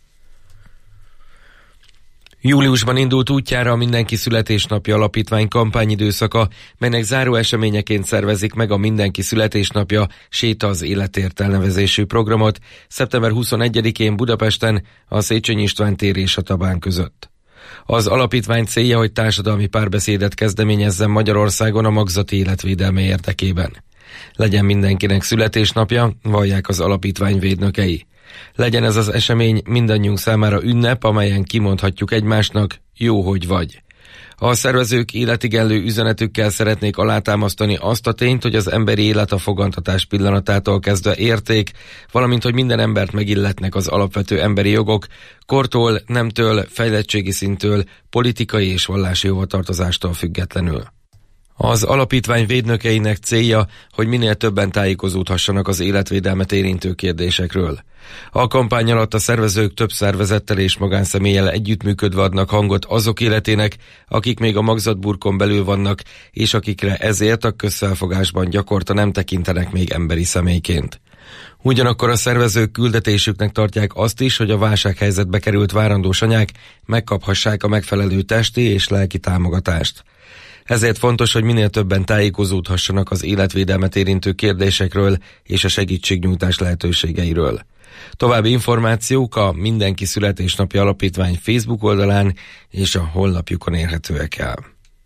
Júliusban indult útjára a Mindenki Születésnapja Alapítvány kampányidőszaka, melynek záró eseményeként szervezik meg a Mindenki Születésnapja Séta az életért elnevezésű programot szeptember huszonegyedikén Budapesten, a Széchenyi István tér és a Tabán között. Az alapítvány célja, hogy társadalmi párbeszédet kezdeményezzen Magyarországon a magzati életvédelme érdekében. Legyen mindenkinek születésnapja, vallják az alapítvány védnökei. Legyen ez az esemény mindannyiunk számára ünnep, amelyen kimondhatjuk egymásnak, jó, hogy vagy. A szervezők életigenlő üzenetükkel szeretnék alátámasztani azt a tényt, hogy az emberi élet a fogantatás pillanatától kezdve érték, valamint hogy minden embert megilletnek az alapvető emberi jogok, kortól, nemtől, fejlettségi szinttől, politikai és vallási hovatartozástól függetlenül. Az alapítvány védnökeinek célja, hogy minél többen tájékozódhassanak az életvédelmet érintő kérdésekről. A kampány alatt a szervezők több szervezettel és magánszemélyel együttműködve adnak hangot azok életének, akik még a magzatburkon belül vannak, és akikre ezért a közfelfogásban gyakorta nem tekintenek még emberi személyként. Ugyanakkor a szervezők küldetésüknek tartják azt is, hogy a válsághelyzetbe került várandós anyák megkaphassák a megfelelő testi és lelki támogatást. Ezért fontos, hogy minél többen tájékozódhassanak az életvédelmet érintő kérdésekről és a segítségnyújtás lehetőségeiről. További információk a Mindenki Születésnapja Alapítvány Facebook oldalán és a honlapjukon érhetőek el.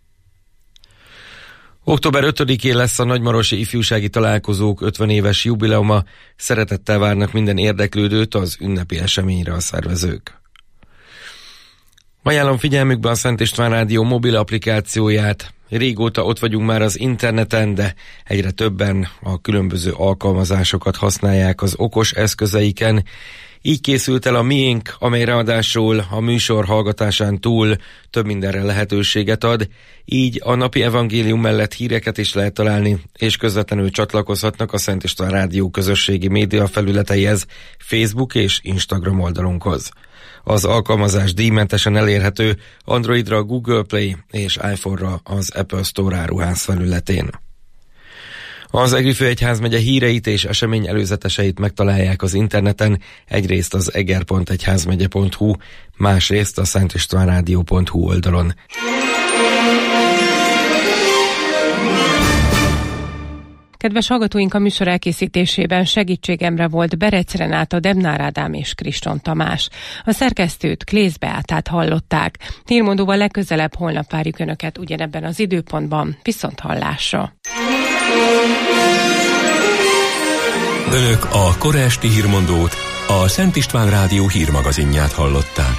október ötödikén lesz a Nagymarosi Ifjúsági Találkozók ötven éves jubileuma, szeretettel várnak minden érdeklődőt az ünnepi eseményre a szervezők. Ajánlom figyelmükbe a Szent István Rádió mobil applikációját. Régóta ott vagyunk már az interneten, de egyre többen a különböző alkalmazásokat használják az okos eszközeiken. Így készült el a miénk, amely ráadásul a műsor hallgatásán túl több mindenre lehetőséget ad, így a napi evangélium mellett híreket is lehet találni, és közvetlenül csatlakozhatnak a Szent István Rádió közösségi média felületeihez, Facebook és Instagram oldalunkhoz. Az alkalmazás díjmentesen elérhető Androidra a Google Play és iPhone-ra az Apple Store áruház felületén. Az Egri Főegyházmegye híreit és esemény előzeteseit megtalálják az interneten, egyrészt az eger pont egyházmegye pont hu, másrészt a szentistvánrádió pont hu oldalon. Kedves hallgatóink, a műsor elkészítésében segítségemre volt Berec Renáta, Debnár Ádám és Kriston Tamás. A szerkesztőt, Klész Beátát hallották. Hírmondóval legközelebb holnap várjuk Önöket ugyanebben az időpontban. Viszont hallásra! Önök a kora esti hírmondót, a Szent István Rádió hírmagazinját hallották.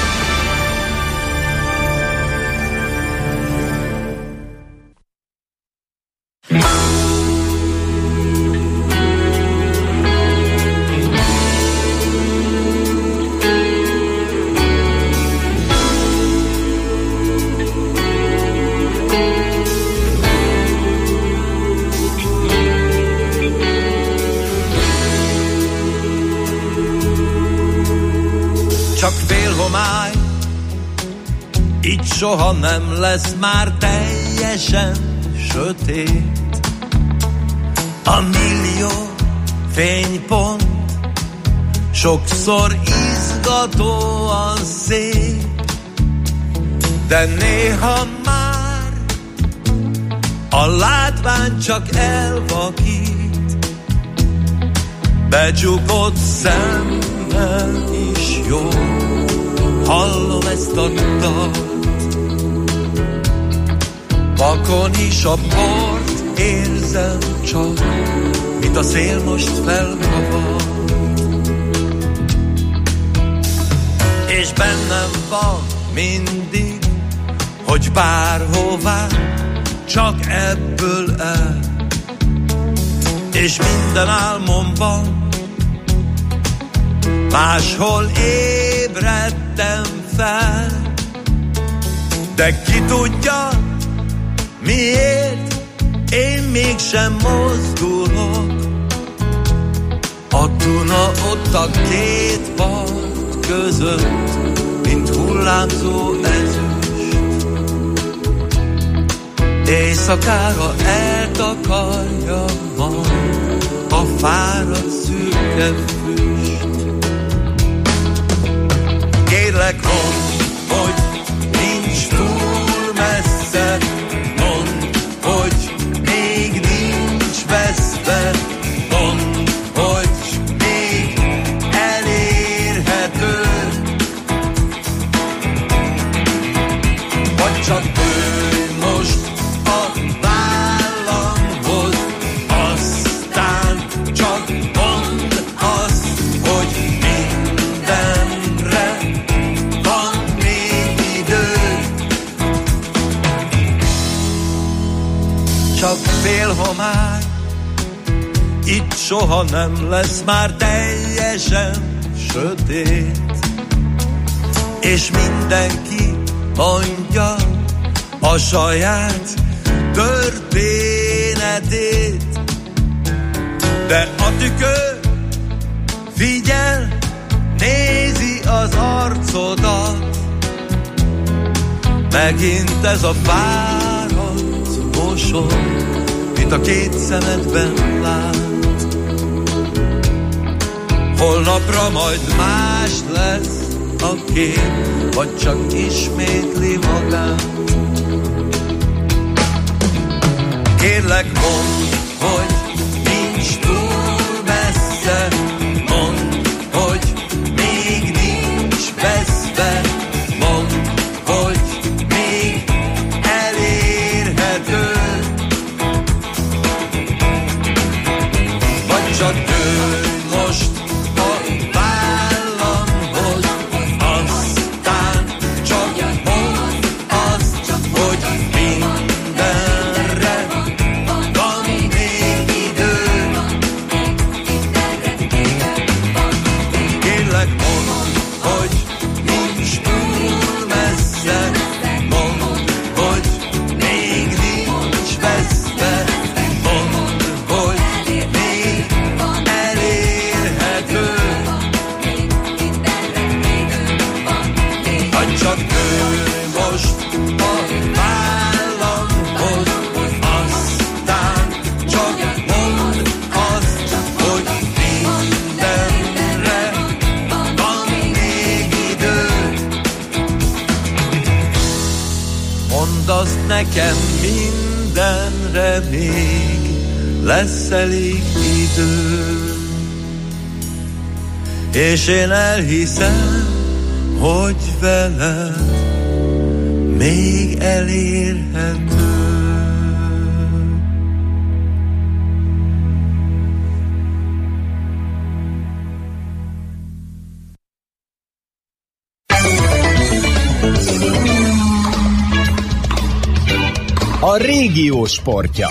Csak félhomály, itt soha nem lesz már teljesen sötét. A millió fénypont sokszor izgatóan szép, de néha már a látvány csak elvakít. Becsukott szemmel is jó, hallom ezt a dalt. Vakon is a port érzem csak, mint a szél most felkavart. És bennem van mindig, hogy bárhová, csak ebből el. És minden álmomban máshol ébredtem fel, de ki tudja, miért én mégsem mozdulok. A Duna ott a két part között, mint hullámzó ezüst. Éjszakára eltakarja majd a fáradt szürke füst. Kérlek, mondd, hogy nincs túl messze, mondd, hogy még nincs veszve, mondd, hogy még elérhető. csak dőlj most a vállamhoz, aztán csak mondd azt, hogy mindenre van még idő. Csak fél homály, itt soha nem lesz már teljesen sötét, és mindenki mondja a saját történetét. De a tükör figyel, nézi az arcodat, megint ez a fáradt mosoly, mint a két szemedben lát. Holnapra majd más lesz a kép, vagy csak ismétli magát. Kérlek, mondd, hogy nincs túl messze, mondd, hogy még nincs veszve, mondd, hogy még elérhető, vagy csak dőlj most a vállamhoz, aztán csak mondd azt, hogy mindenre van még idő. Kérlek, mondd, hogy nincs túl messze, mondd, hogy még nincs veszve, mondd, hogy még elérhető, vagy csak dőlj most a vállamhoz, aztán csak mondd azt, hogy mindenre van még idő. Mondd azt nekem, mindenre még lesz elég idő, és én elhiszem, hogy veled még elérhető. A régió sportja.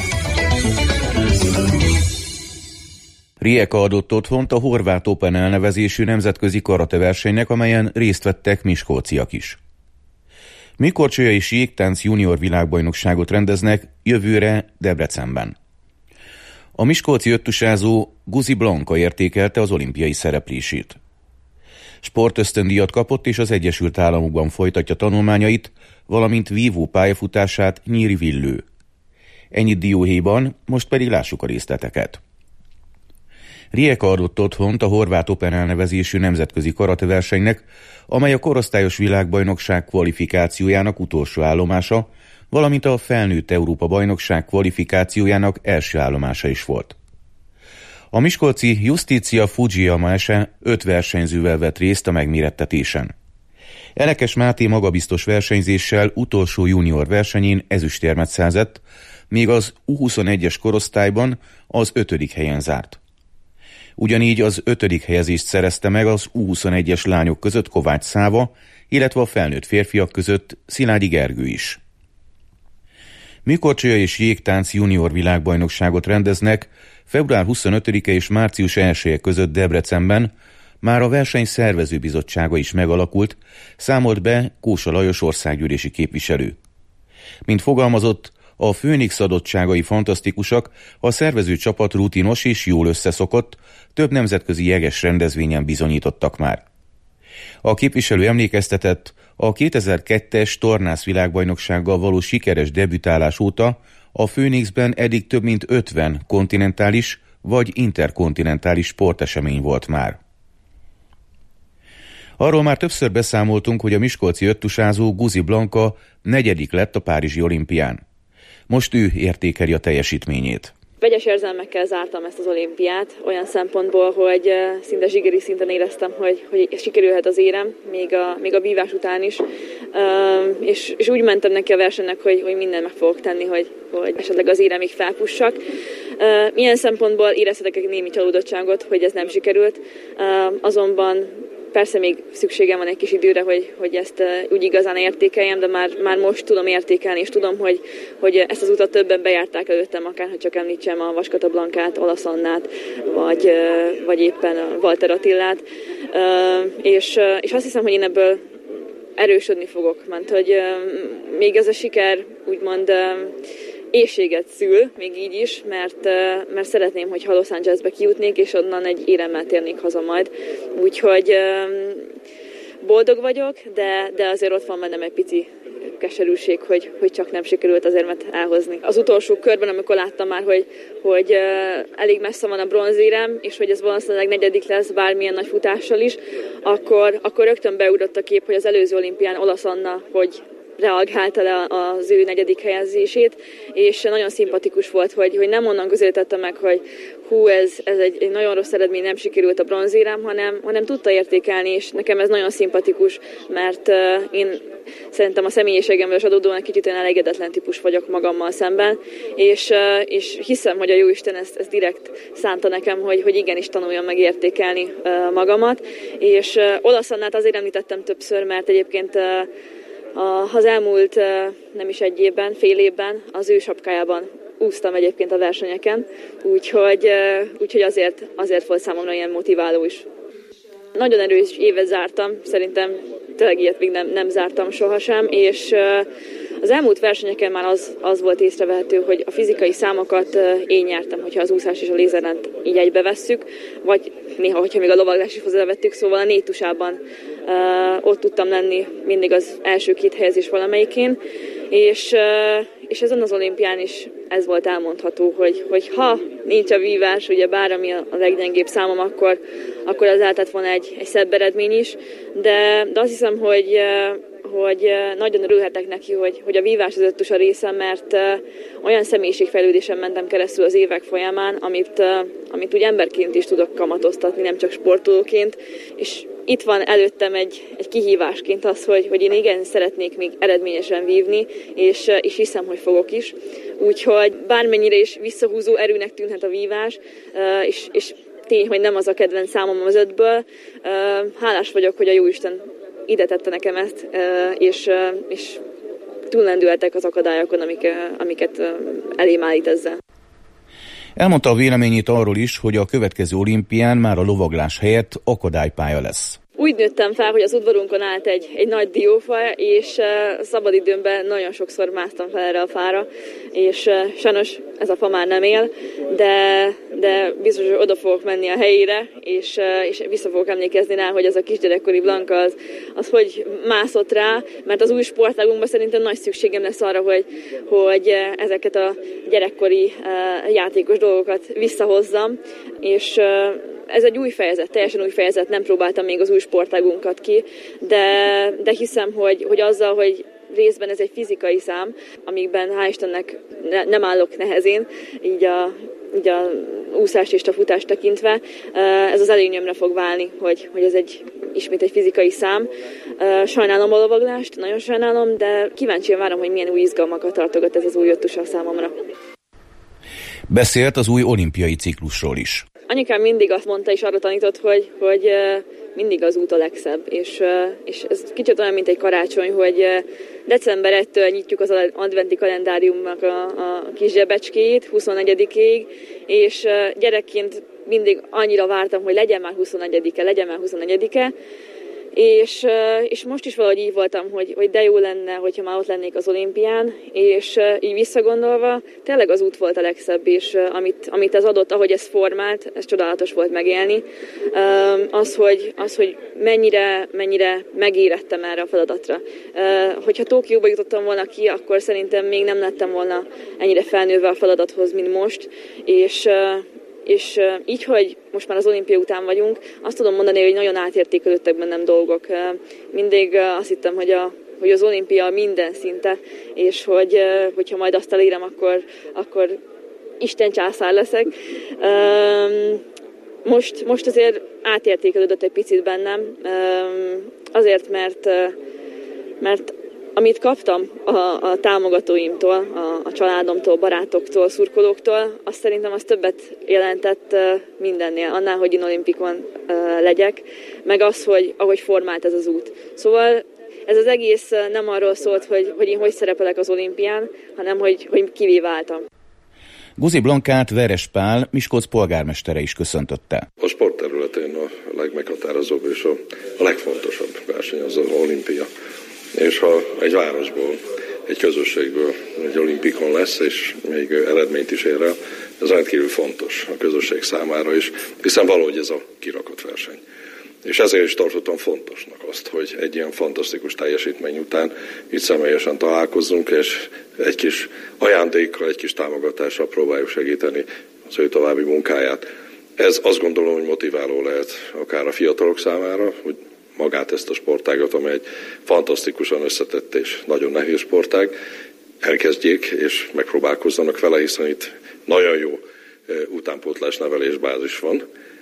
Rijeka adott otthont a Horváth Open elnevezésű nemzetközi karateversenynek, amelyen részt vettek miskolciak is. Mikorcsolyai jégtánc junior világbajnokságot rendeznek jövőre Debrecenben. A miskolci öttusázó Guzi Blanka értékelte az olimpiai szereplését. Sportösztöndíjat kapott, és az Egyesült Államokban folytatja tanulmányait, valamint vívó pályafutását Nyíri Villő. Ennyit dióhéjban, most pedig lássuk a részleteket. Rijeka adott otthont a Horváth Open elnevezésű nemzetközi karateversenynek, amely a korosztályos világbajnokság kvalifikációjának utolsó állomása, valamint a felnőtt Európa-bajnokság kvalifikációjának első állomása is volt. A miskolci Justitia Fujiyama ese öt versenyzővel vett részt a megmérettetésen. Elekes Máté magabiztos versenyzéssel utolsó junior versenyén ezüstérmet szerzett, míg az U huszonegyes korosztályban az ötödik helyen zárt. Ugyanígy az ötödik helyezést szerezte meg az U huszonegyes lányok között Kovács Száva, illetve a felnőtt férfiak között Szilágyi Gergő is. Mikorcsolya és jégtánc junior világbajnokságot rendeznek február huszonötödike és március elseje között Debrecenben, már a verseny szervezőbizottsága is megalakult, számolt be Kósa Lajos országgyűlési képviselő. Mint fogalmazott, a Főnix adottságai fantasztikusak, a szervező csapat rutinos és jól összeszokott, több nemzetközi jeges rendezvényen bizonyítottak már. A képviselő emlékeztetett, a kétezer-kettes tornász világbajnoksággal való sikeres debütálás óta a Főnixben eddig több mint ötven kontinentális vagy interkontinentális sportesemény volt már. Arról már többször beszámoltunk, hogy a miskolci öttusázó Guzi Blanka negyedik lett a párizsi olimpián. Most ő értékeli a teljesítményét. Vegyes érzelmekkel zártam ezt az olimpiát, olyan szempontból, hogy szinte zsigeri szinten éreztem, hogy, hogy sikerülhet az érem, még a, még a vívás után is. És, és úgy mentem neki a versenynek, hogy, hogy mindent meg fogok tenni, hogy, hogy esetleg az éremig felfussak. Milyen szempontból érezhetek egy némi csalódottságot, hogy ez nem sikerült, azonban persze még szükségem van egy kis időre, hogy, hogy ezt úgy igazán értékeljem, de már, már most tudom értékelni, és tudom, hogy, hogy ezt az utat többen bejárták előttem, akár ha csak említsem a Vaskata Blankát, Olasz Annát, vagy, vagy éppen a Walter Attilát. És, és azt hiszem, hogy én ebből erősödni fogok, mert hogy még ez a siker úgymond éhséget szül, még így is, mert, mert szeretném, hogyha Los Angelesbe kijutnék, és onnan egy éremmel térnék haza majd. Úgyhogy boldog vagyok, de, de azért ott van bennem egy pici keserűség, hogy, hogy csak nem sikerült az érmet elhozni. Az utolsó körben, amikor láttam már, hogy, hogy elég messze van a bronzérem, és hogy ez valószínűleg negyedik lesz bármilyen nagy futással is, akkor, akkor rögtön beugrott a kép, hogy az előző olimpián Olasz Anna, hogy reagálta le az ő negyedik helyezését, és nagyon szimpatikus volt, hogy, hogy nem onnan közelítette meg, hogy hú, ez, ez egy, egy nagyon rossz eredmény, nem sikerült a bronzérem, hanem, hanem tudta értékelni, és nekem ez nagyon szimpatikus, mert uh, én szerintem a személyiségemből is adódóan egy kicsit olyan elégedetlen típus vagyok magammal szemben, és, uh, és hiszem, hogy a Jóisten ezt, ezt direkt szánta nekem, hogy, hogy igenis tanuljam meg értékelni uh, magamat, és uh, Olasz Annát azért említettem többször, mert egyébként uh, az elmúlt nem is egy évben, fél évben az ő sapkájában úsztam egyébként a versenyeken, úgyhogy, úgyhogy azért, azért volt számomra ilyen motiváló is. Nagyon erős évet zártam, szerintem tényleg ilyet még nem, nem zártam sohasem, és az elmúlt versenyeken már az, az volt észrevehető, hogy a fizikai számokat én nyertem, hogyha az úszás és a lézerrend így egybevesszük, vagy néha, hogyha még a lovaglás is hozzávettük, szóval a négy tusában uh, ott tudtam lenni mindig az első két helyezés valamelyikén, és, uh, és ezen az olimpián is ez volt elmondható, hogy, hogy ha nincs a vívás, ugye bár ami a leggyengébb számom, akkor, akkor az lehetett volna egy, egy szebb eredmény is, de, de azt hiszem, hogy uh, hogy nagyon örülhetek neki, hogy, hogy a vívás az öttus a részem, mert uh, olyan személyiségfejlődésen mentem keresztül az évek folyamán, amit, uh, amit úgy emberként is tudok kamatoztatni, nem csak sportolóként, és itt van előttem egy, egy kihívásként az, hogy, hogy én igen szeretnék még eredményesen vívni, és, uh, és hiszem, hogy fogok is. Úgyhogy bármennyire is visszahúzó erőnek tűnhet a vívás, uh, és, és tény, hogy nem az a kedvenc számom az ötből. Uh, hálás vagyok, hogy a Jóisten ide tette nekem ezt, és, és túllendültek az akadályokon, amik, amiket elém állít ezzel. Elmondta a véleményét arról is, hogy a következő olimpián már a lovaglás helyett akadálypálya lesz. Úgy nőttem fel, hogy az udvarunkon állt egy, egy nagy diófa, és uh, szabadidőmben nagyon sokszor másztam fel erre a fára, és uh, sajnos ez a fa már nem él, de, de biztos, hogy oda fogok menni a helyére, és, uh, és vissza fogok emlékezni rá, hogy ez a kisgyerekkori Blanka az, az hogy mászott rá, mert az új sportágunkban szerintem nagy szükségem lesz arra, hogy, hogy uh, ezeket a gyerekkori uh, játékos dolgokat visszahozzam, és uh, ez egy új fejezet, teljesen új fejezet, nem próbáltam még az új sportágunkat ki, de, de hiszem, hogy, hogy azzal, hogy részben ez egy fizikai szám, amikben hál' Istennek ne, nem állok nehezén, így a, így a úszást és a futást tekintve, ez az előnyömre fog válni, hogy, hogy ez egy ismét egy fizikai szám. Sajnálom a lovaglást, nagyon sajnálom, de kíváncsian várom, hogy milyen új izgalmakat tartogat ez az új öttus a számomra. Beszélt az új olimpiai ciklusról is. Anyukám mindig azt mondta és arra tanított, hogy, hogy mindig az út a legszebb, és, és ez kicsit olyan, mint egy karácsony, hogy december elsejétől nyitjuk az adventi kalendáriumnak a, a kis zsebecskéjét huszonnegyedikéig, és gyerekként mindig annyira vártam, hogy legyen már huszonnegyedike, legyen már huszonnegyedike, És, és most is valahogy így voltam, hogy, hogy de jó lenne, hogyha már ott lennék az olimpián, és így visszagondolva, tényleg az út volt a legszebb, és amit, amit ez adott, ahogy ez formált, ez csodálatos volt megélni. Az, hogy, az, hogy mennyire, mennyire megérettem erre a feladatra. Hogyha Tokióba jutottam volna ki, akkor szerintem még nem lettem volna ennyire felnőve a feladathoz, mint most, és és így, hogy most már az olimpia után vagyunk, azt tudom mondani, hogy nagyon átértékelődtek bennem dolgok. Mindig azt hittem, hogy, a, hogy az olimpia minden szinte, és hogy hogyha majd azt elérem, akkor, akkor Isten császár leszek. Most, most azért átértékelődött egy picit bennem, azért, mert, mert amit kaptam a, a támogatóimtól, a, a családomtól, barátoktól, szurkolóktól, azt szerintem az többet jelentett mindennél, annál, hogy én olimpikon legyek, meg az, hogy ahogy formált ez az út. Szóval ez az egész nem arról szólt, hogy, hogy én hogy szerepelek az olimpián, hanem hogy, hogy kivé váltam. Guzi Blankát Veres Pál, Miskolc polgármestere is köszöntötte. A sport területén a legmeghatározóbb és a, a legfontosabb verseny az az olimpia. És ha egy városból, egy közösségből egy olimpikon lesz, és még eredményt is ér el, ez rendkívül fontos a közösség számára is, hiszen valahogy ez a kirakott verseny. És ezért is tartottam fontosnak azt, hogy egy ilyen fantasztikus teljesítmény után itt személyesen találkozzunk, és egy kis ajándékkal, egy kis támogatással próbáljuk segíteni az ő további munkáját. Ez azt gondolom, hogy motiváló lehet akár a fiatalok számára, hogy magát ezt a sportágat, amely egy fantasztikusan összetett és nagyon nehéz sportág, elkezdjék és megpróbálkozzanak vele, hiszen itt nagyon jó utánpótlás nevelés bázis van,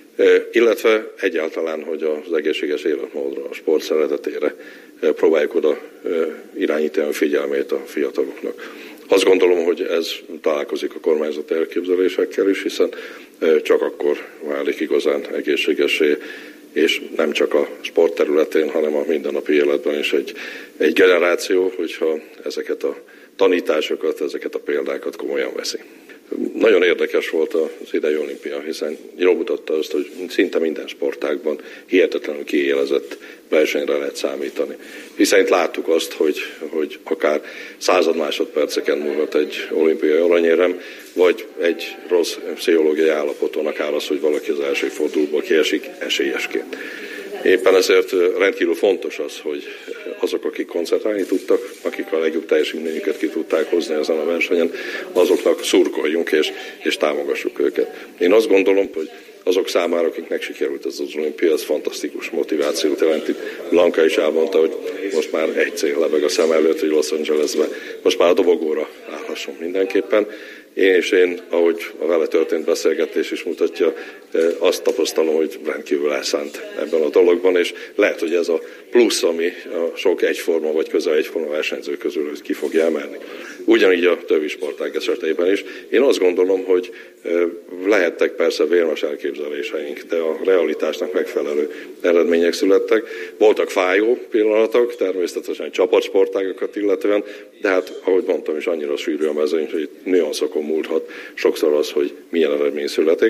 illetve egyáltalán, hogy az egészséges életmódra, a sport szeretetére próbáljuk oda irányítani a figyelmét a fiataloknak. Azt gondolom, hogy ez találkozik a kormányzati elképzelésekkel is, hiszen csak akkor válik igazán egészségessé, és nem csak a sport területén, hanem a mindennapi életben is egy, egy generáció, hogyha ezeket a tanításokat, ezeket a példákat komolyan veszi. Nagyon érdekes volt az idei olimpia, hiszen jól mutatta azt, hogy szinte minden sportágban hihetetlenül kiélezett versenyre lehet számítani. Hiszen itt láttuk azt, hogy, hogy akár század másodperceken múlhat egy olimpiai aranyérem, vagy egy rossz pszichológiai állapoton, akár az, hogy valaki az első fordulóból kiesik esélyesként. Éppen ezért rendkívül fontos az, hogy azok, akik koncentrálni tudtak, akik a legjobb teljesítményüket ki tudták hozni ezen a versenyen, azoknak szurkoljunk és, és támogassuk őket. Én azt gondolom, hogy azok számára, akiknek sikerült ez az olimpia, ez fantasztikus motivációt jelenti. Blanka is elmondta, hogy most már egy cél lebeg a szem előtt, hogy Los Angelesbe, most már a dobogóra állhasson mindenképpen. Én és én, ahogy a vele történt beszélgetés is mutatja, azt tapasztalom, hogy rendkívül elszánt ebben a dologban, és lehet, hogy ez a plusz, ami a sok egyforma vagy közel egyforma versenyző közül ki fogja emelni. Ugyanígy a többi sportág esetében is. Én azt gondolom, hogy lehettek persze vérmes elképzeléseink, de a realitásnak megfelelő eredmények születtek. Voltak fájó pillanatok, természetesen csapatsportágokat illetően, de hát, ahogy mondtam is, annyira sűrű a mezőny, hogy nüanszokon múlhat sokszor az, hogy milyen eredmény születik.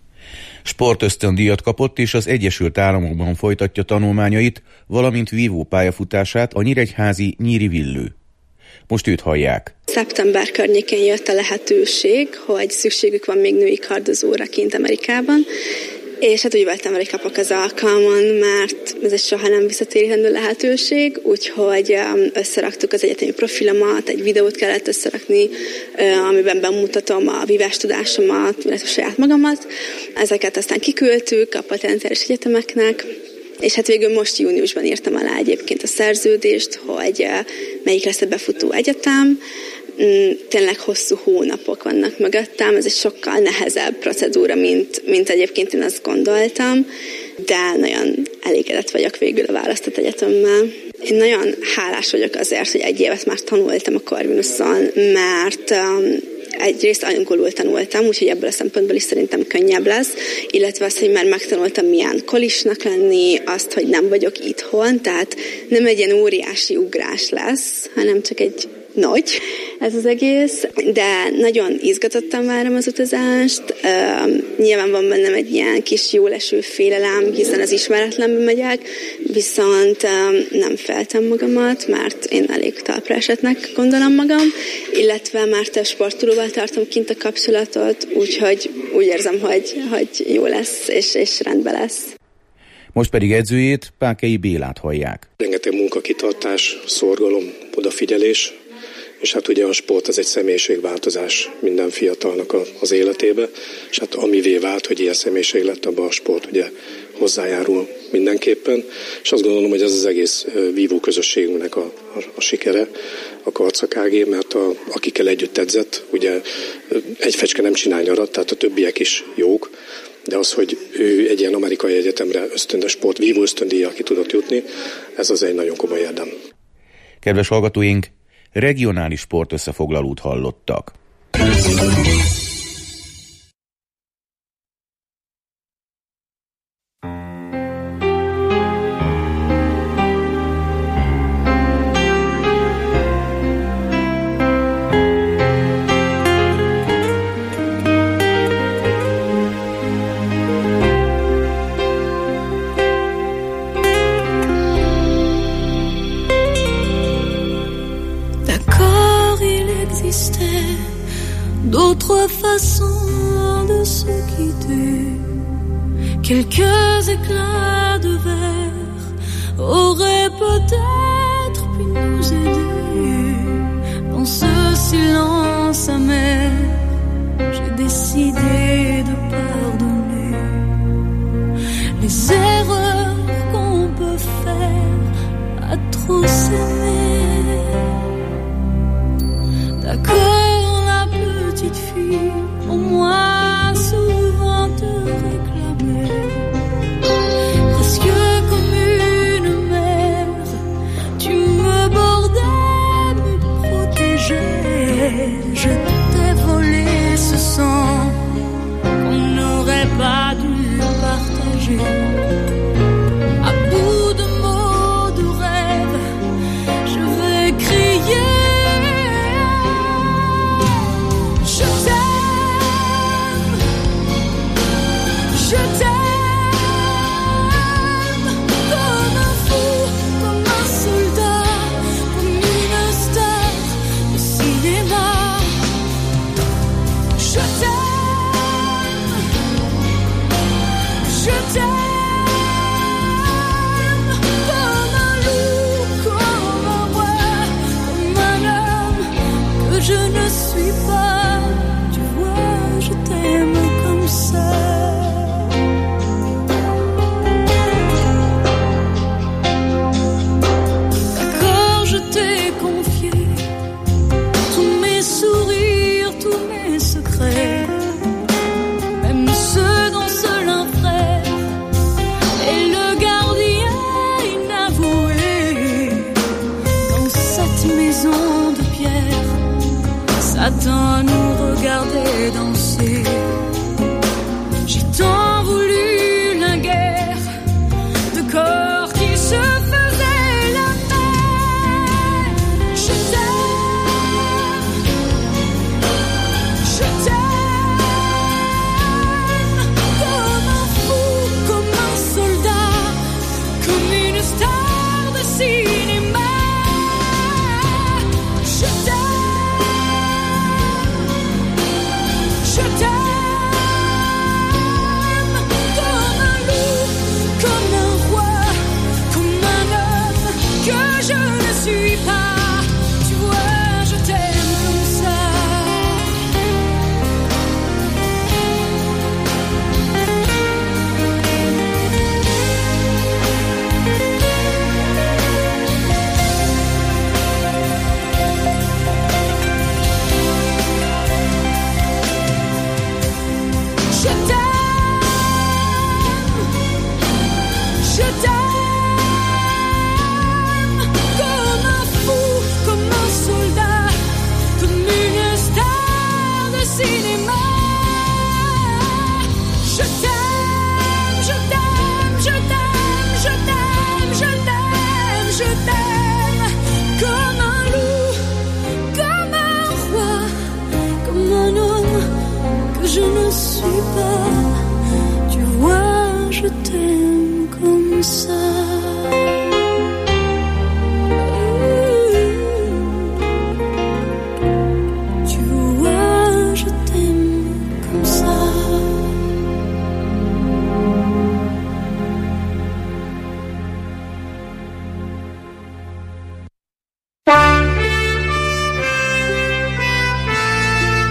Sportösztöndíjat kapott, és az Egyesült Államokban folytatja tanulmányait, valamint vívó pályafutását a nyíregyházi Nyíri Villő. Most őt hallják. Szeptember környékén jött a lehetőség, hogy szükségük van még női kardozóra kint Amerikában, és hát úgy vettem, hogy kapok az alkalmon, mert ez egy soha nem visszatérítendő lehetőség, úgyhogy összeraktuk az egyetemi profilomat, egy videót kellett összerakni, amiben bemutatom a vívástudásomat, illetve saját magamat. Ezeket aztán kiküldtük a potenciális egyetemeknek, és hát végül most júniusban írtam alá egyébként a szerződést, hogy melyik lesz a befutó egyetem. Tényleg hosszú hónapok vannak mögöttem, ez egy sokkal nehezebb procedúra, mint, mint egyébként én azt gondoltam, de nagyon elégedett vagyok végül a választott egyetemmel. Én nagyon hálás vagyok azért, hogy egy évet már tanultam a Corvinuson, mert um, egyrészt angolul tanultam, úgyhogy ebből a szempontból is szerintem könnyebb lesz, illetve azt, hogy már megtanultam milyen kolisnak lenni, azt, hogy nem vagyok itthon, tehát nem egy ilyen óriási ugrás lesz, hanem csak egy nagy ez az egész, de nagyon izgatottan várom az utazást. Uh, nyilván van bennem egy ilyen kis jóleső félelem, hiszen az ismeretlenbe megyek, viszont uh, nem feltem magamat, mert én elég talpra esetnek gondolom magam, illetve már több sportolóval tartom kint a kapcsolatot, úgyhogy úgy érzem, hogy, hogy jó lesz, és, és rendben lesz. Most pedig edzőjét, Pákei Bélát hallják. Rengeteg munkakitartás, szorgalom, odafigyelés, és hát ugye a sport az egy személyiségváltozás minden fiatalnak az életébe, és hát amivé vált, hogy ilyen személyiség lett abban a sport, ugye hozzájárul mindenképpen, és azt gondolom, hogy ez az egész vívó közösségünknek a, a, a sikere, a Karca ká gé, mert a, akikkel együtt edzett, ugye egy fecske nem csinál nyarat, tehát a többiek is jók, de az, hogy ő egy ilyen amerikai egyetemre ösztöndös sport, vívó ösztöndíjjal ki tudott jutni, ez az egy nagyon komoly érdem. Kedves hallgatóink, regionális sportösszefoglalót hallottak. D'autres façons de se quitter, quelques éclats de verre auraient peut-être pu nous aider. Dans ce silence amer, j'ai décidé de pardonner les erreurs qu'on peut faire à trop s'aimer. D'accord, la petite fille, pour moi souvent te réclamait, presque comme une mère, tu me bordais, me protégeais. Je t'ai volé ce sang qu'on n'aurait pas dû partager. À bout de mots, de rêves, je vais crier. Je t'aime comme un fou, comme un soldat, comme une star de cinéma. Je t'aime, je t'aime comme un loup, comme un roi, comme un homme que je ne suis pas. Tu vois, je t'aime comme ça. Même ceux dont seul un frère est le gardien inavoué. Dans cette maison de pierre, Satan nous regardait danser. J'ai tant voulu la guerre de corps qui se faisaient la paix. Je t'aime, je t'aime.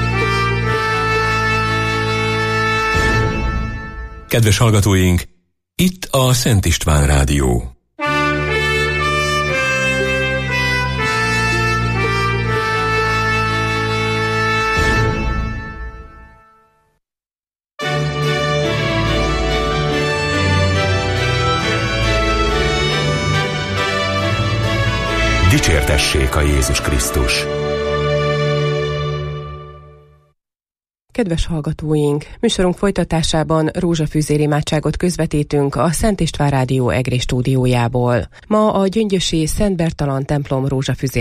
Kedves hallgatóink, Itt a Szent István Rádió. Dicsértessék a Jézus Krisztus! Kedves hallgatóink, műsorunk folytatásában rózsafűzér imádságot közvetítünk a Szent István Rádió Egri stúdiójából. Ma a gyöngyösi Szent Bertalan templom rózsafűzér